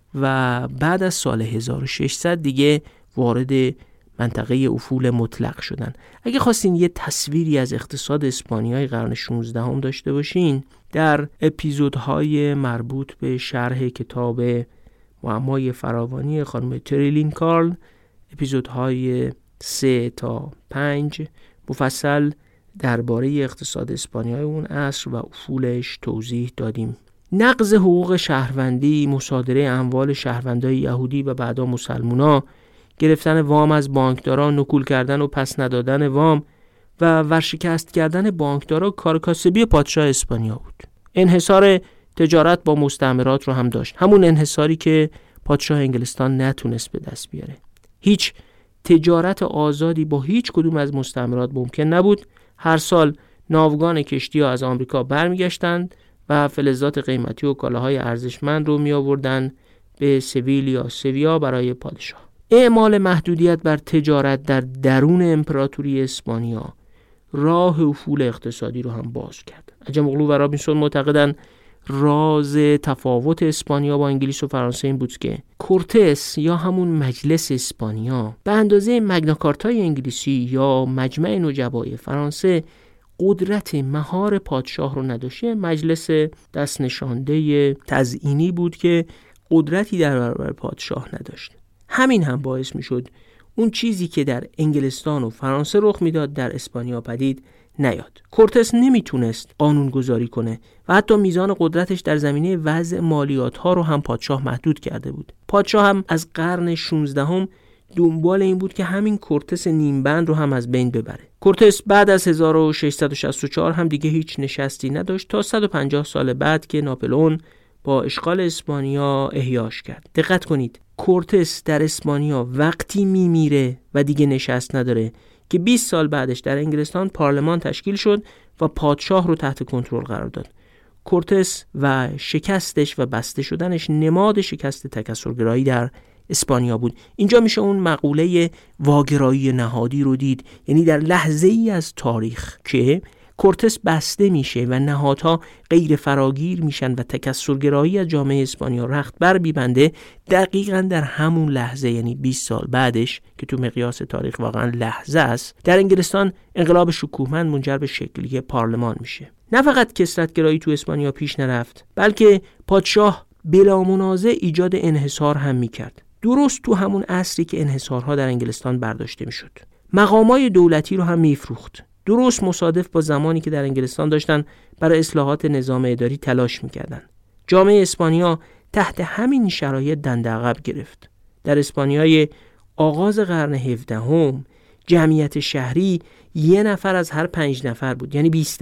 و بعد از سال 1600 دیگه وارد منطقه افول مطلق شدن. اگه خواستین یه تصویری از اقتصاد اسپانیای قرن 16 هم داشته باشین، در اپیزودهای مربوط به شرح کتاب معمای فراوانی خانم تریلین کارل، اپیزودهای 3 تا 5 مفصل درباره اقتصاد اسپانیای اون عصر و افولش توضیح دادیم. نقض حقوق شهروندی، مصادره اموال شهروندای یهودی و بعدا مسلمونا، گرفتن وام از بانکداران، نکول کردن و پس ندادن وام و ورشکست کردن بانکدارا کار کاسبی پادشاه اسپانیا بود. انحصار تجارت با مستعمرات رو هم داشت، همون انحصاری که پادشاه انگلستان نتونست به دست بیاره. هیچ تجارت آزادی با هیچ کدوم از مستعمرات ممکن نبود. هر سال ناوگان کشتی‌ها از آمریکا برمیگشتند و فلزات قیمتی و کالاهای ارزشمند رو می آوردن به سویل یا سویا برای پادشاه. اعمال محدودیت بر تجارت در درون امپراتوری اسپانیا راه افول اقتصادی رو هم باز کرد. عجم‌اوغلو و رابینسون معتقدند راز تفاوت اسپانیا با انگلیس و فرانسه این بود که کورتس یا همون مجلس اسپانیا به اندازه مگنا کارتای انگلیسی یا مجمع نجبای فرانسه قدرت مهار پادشاه رو نداشته. مجلس دست نشانده تزیینی بود که قدرتی در برابر پادشاه نداشت. همین هم باعث می شد اون چیزی که در انگلستان و فرانسه رخ میداد در اسپانیا پدید نیاد. کورتس نمیتونست قانون گذاری کنه و حتی میزان قدرتش در زمینه وضع مالیات ها رو هم پادشاه محدود کرده بود. پادشاه هم از قرن 16 دنبال این بود که همین کورتس نیمبند رو هم از بین ببره. کورتس بعد از 1664 هم دیگه هیچ نشستی نداشت تا 150 سال بعد که ناپلئون با اشغال اسپانیا احیاش کرد. دقت کنید، کورتس در اسپانیا وقتی میمیره و دیگه نشست نداره که 20 سال بعدش در انگلستان پارلمان تشکیل شد و پادشاه رو تحت کنترل قرار داد. کورتس و شکستش و بسته شدنش نماد شکست تکثرگرایی در اسپانیا بود. اینجا میشه اون مقوله واگرایی نهادی رو دید، یعنی در لحظه ای از تاریخ که کورتس بسته میشه و نهادها غیر فراگیر میشن و تکثرگرایی از جامعه اسپانیا رخت بر میبنده، دقیقاً در همون لحظه، یعنی 20 سال بعدش که تو مقیاس تاریخ واقعاً لحظه است، در انگلستان انقلاب شکوهمند منجر به شکلی پارلمان میشه. نه فقط کثرت‌گرایی تو اسپانیا پیش نرفت، بلکه پادشاه بلا منازع ایجاد انحصار هم میکرد. درست تو همون عصری که انحصارها در انگلستان برداشته میشد، مقامات دولتی رو هم میفروخت. درست مصادف با زمانی که در انگلستان داشتن برای اصلاحات نظام اداری تلاش میکردن. جامعه اسپانیا تحت همین شرایط دنده عقب گرفت. در اسپانیای آغاز قرن 17 جمعیت شهری 1 نفر از هر 5 نفر بود، یعنی 20%.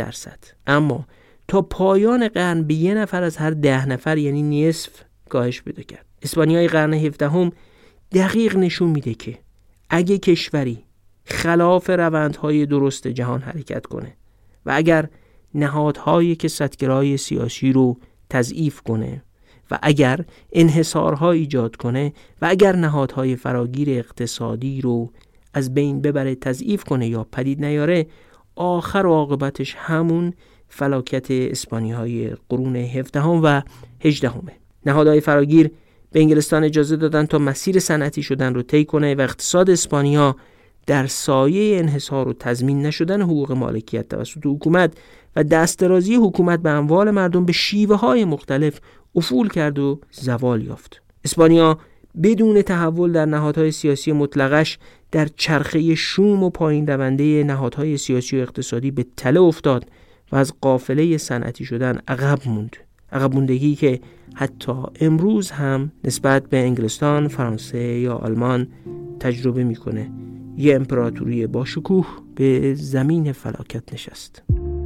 اما تا پایان قرن به 1 نفر از هر 10 نفر، یعنی نصف، کاهش پیدا کرد. اسپانیای قرن 17 دقیق نشون میده که اگه کشوری خلاف روندهای درست جهان حرکت کنه و اگر نهادهای کثرت‌گرای سیاسی رو تضعیف کنه و اگر انحصارها ایجاد کنه و اگر نهادهای فراگیر اقتصادی رو از بین ببره، تضعیف کنه یا پدید نیاره، آخر و عاقبتش همون فلاکت اسپانیای قرون 17 و 18. نهادهای فراگیر به انگلستان اجازه دادن تا مسیر صنعتی شدن رو طی کنه و اقتصاد اسپانیا در سایه انحصار و تضمین نشدن حقوق مالکیت توسط حکومت و دسترازی حکومت به اموال مردم به شیوه‌های مختلف افول کرد و زوال یافت. اسپانیا بدون تحول در نهادهای سیاسی مطلقش در چرخه شوم و پایین رونده نهادهای سیاسی و اقتصادی به تله افتاد و از قافله صنعتی شدن عقب موند. عقب موندگی که حتی امروز هم نسبت به انگلستان، فرانسه یا آلمان تجربه میکنه. یه امپراتوری با شکوه به زمین فلاکت نشست.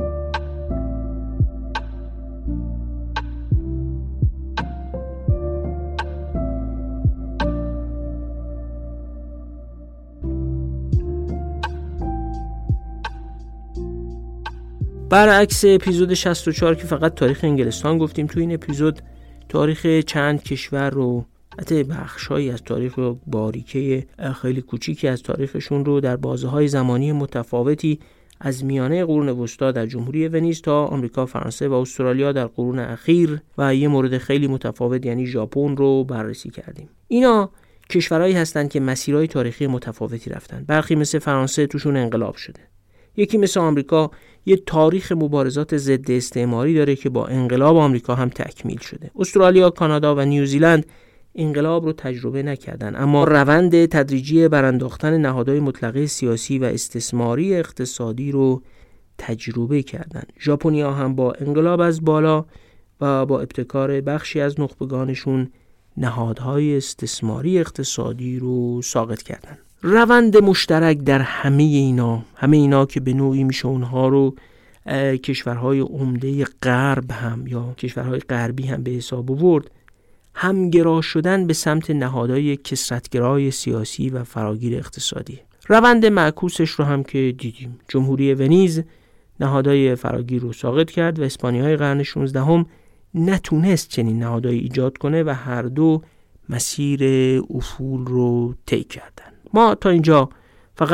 برعکس اپیزود 64 که فقط تاریخ انگلستان گفتیم، تو این اپیزود تاریخ چند کشور رو، حتی بخشایی از تاریخ و باریکه خیلی کوچیکی از تاریخشون رو در بازه‌های زمانی متفاوتی از میانه قرون وسطا در جمهوری ونیز تا آمریکا، فرانسه و استرالیا در قرون اخیر و یه مورد خیلی متفاوت یعنی ژاپن رو بررسی کردیم. اینا کشورهایی هستن که مسیرهای تاریخی متفاوتی رفتن. برخی مثل فرانسه توشون انقلاب شده. یکی مثل آمریکا یه تاریخ مبارزات ضد استعماری داره که با انقلاب آمریکا هم تکمیل شده. استرالیا، کانادا و نیوزیلند انقلاب رو تجربه نکردن، اما روند تدریجی برانداختن نهادهای مطلقه سیاسی و استثماری اقتصادی رو تجربه کردن. ژاپنیا هم با انقلاب از بالا و با ابتکار بخشی از نخبگانشون نهادهای استثماری اقتصادی رو ساقط کردن. روند مشترک در همه اینا که به نوعی میشه اونها رو کشورهای عمده غرب هم یا کشورهای غربی هم به حساب آورد، همگرا شدن به سمت نهادهای کثرت‌گرای سیاسی و فراگیر اقتصادی. روند معکوسش رو هم که دیدیم. جمهوری ونیز نهادهای فراگیر رو ساقط کرد و اسپانیای قرن 16 نتونست چنین نهادهایی ایجاد کنه و هر دو مسیر افول رو طی کردن. ما تا اینجا فقط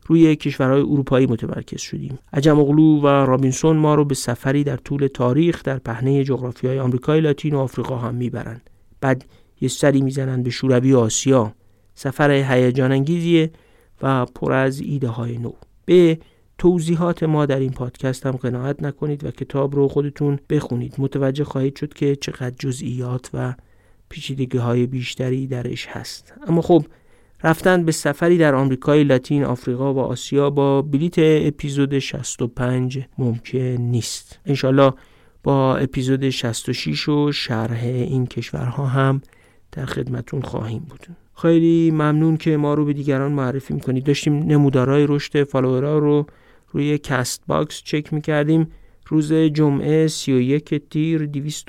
روی کشورهای اروپایی متمرکز شدیم. عجم‌اوغلو و رابینسون ما رو به سفری در طول تاریخ در پهنه جغرافیای آمریکای لاتین و آفریقا هم میبرن. بعد یه سری میزنن به شوروی و آسیا. سفر هیجان انگیزیه و پر از ایده های نو. به توضیحات ما در این پادکست هم قناعت نکنید و کتاب رو خودتون بخونید. متوجه خواهید شد که چقدر جزئیات و پیچیدگی‌های بیشتری درش هست. اما خب رفتن به سفری در آمریکای لاتین، آفریقا و آسیا با بلیت اپیزود 65 ممکن نیست. انشالله با اپیزود 66 و شرح این کشورها هم در خدمتون خواهیم بود. خیلی ممنون که ما رو به دیگران معرفی میکنید. داشتیم نمودارهای رشد فالوورها رو روی کست باکس چک میکردیم. روز جمعه 31 تیر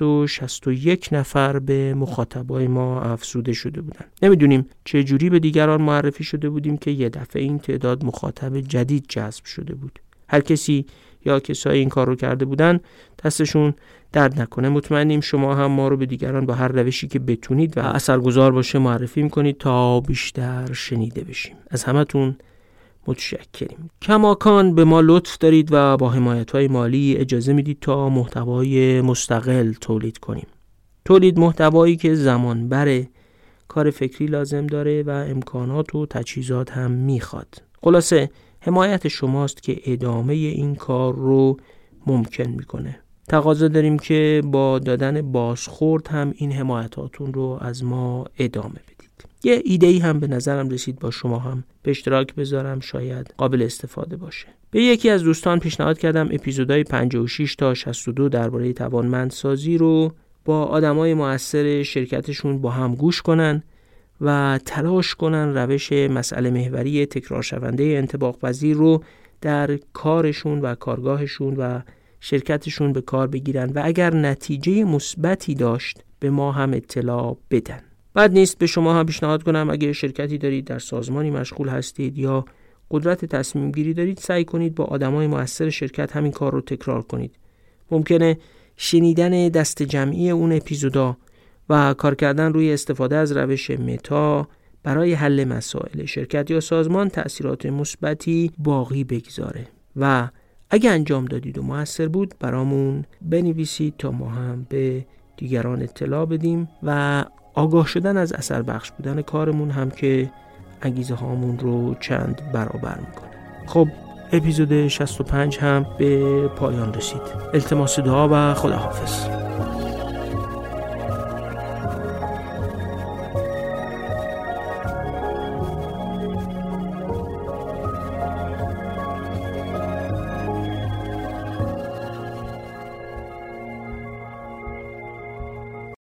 261 نفر به مخاطبای ما افزوده شده بودن. نمیدونیم چه جوری به دیگران معرفی شده بودیم که یه دفعه این تعداد مخاطب جدید جذب شده بود. هر کسی یا کسایی این کار رو کرده بودن دستشون درد نکنه. مطمئنیم شما هم ما رو به دیگران با هر روشی که بتونید و اثرگذار باشه معرفی میکنید تا بیشتر شنیده بشیم. از همتون متشکریم. کماکان به ما لطف دارید و با حمایت‌های مالی اجازه میدید تا محتوای مستقل تولید کنیم. تولید محتوایی که زمان بره، کار فکری لازم داره و امکانات و تجهیزات هم میخواد. خلاصه حمایت شماست که ادامه این کار رو ممکن میکنه. تقاضا داریم که با دادن بازخورد هم این حمایتاتون رو از ما ادامه بدید. یه ایده‌ای هم به نظرم رسید با شما هم به اشتراک بذارم، شاید قابل استفاده باشه. به یکی از دوستان پیشنهاد کردم اپیزودهای 56 تا 62 درباره توانمندسازی رو با آدمای مؤثر شرکتشون با هم گوش کنن و تلاش کنن روش مسئله محوری تکرار شونده انطباق پذیر رو در کارشون و کارگاهشون و شرکتشون به کار بگیرن و اگر نتیجه مثبتی داشت به ما هم اطلاع بدن. بعد نیست به شما هم پیشنهاد کنم اگه شرکتی دارید، در سازمانی مشغول هستید یا قدرت تصمیم گیری دارید، سعی کنید با آدمای مؤثر شرکت همین کار رو تکرار کنید. ممکنه شنیدن دست جمعی اون اپیزودا و کار کردن روی استفاده از روش متا برای حل مسائل شرکت یا سازمان تأثیرات مثبتی باقی بگذاره و اگه انجام دادید و مؤثر بود برامون بنویسید تا ما هم به دیگران اطلاع بدیم و آگاه شدن از اثر بخش بودن کارمون هم که انگیزه هامون رو چند برابر میکنه. خب اپیزود 65 هم به پایان رسید. التماس دعا و خداحافظ.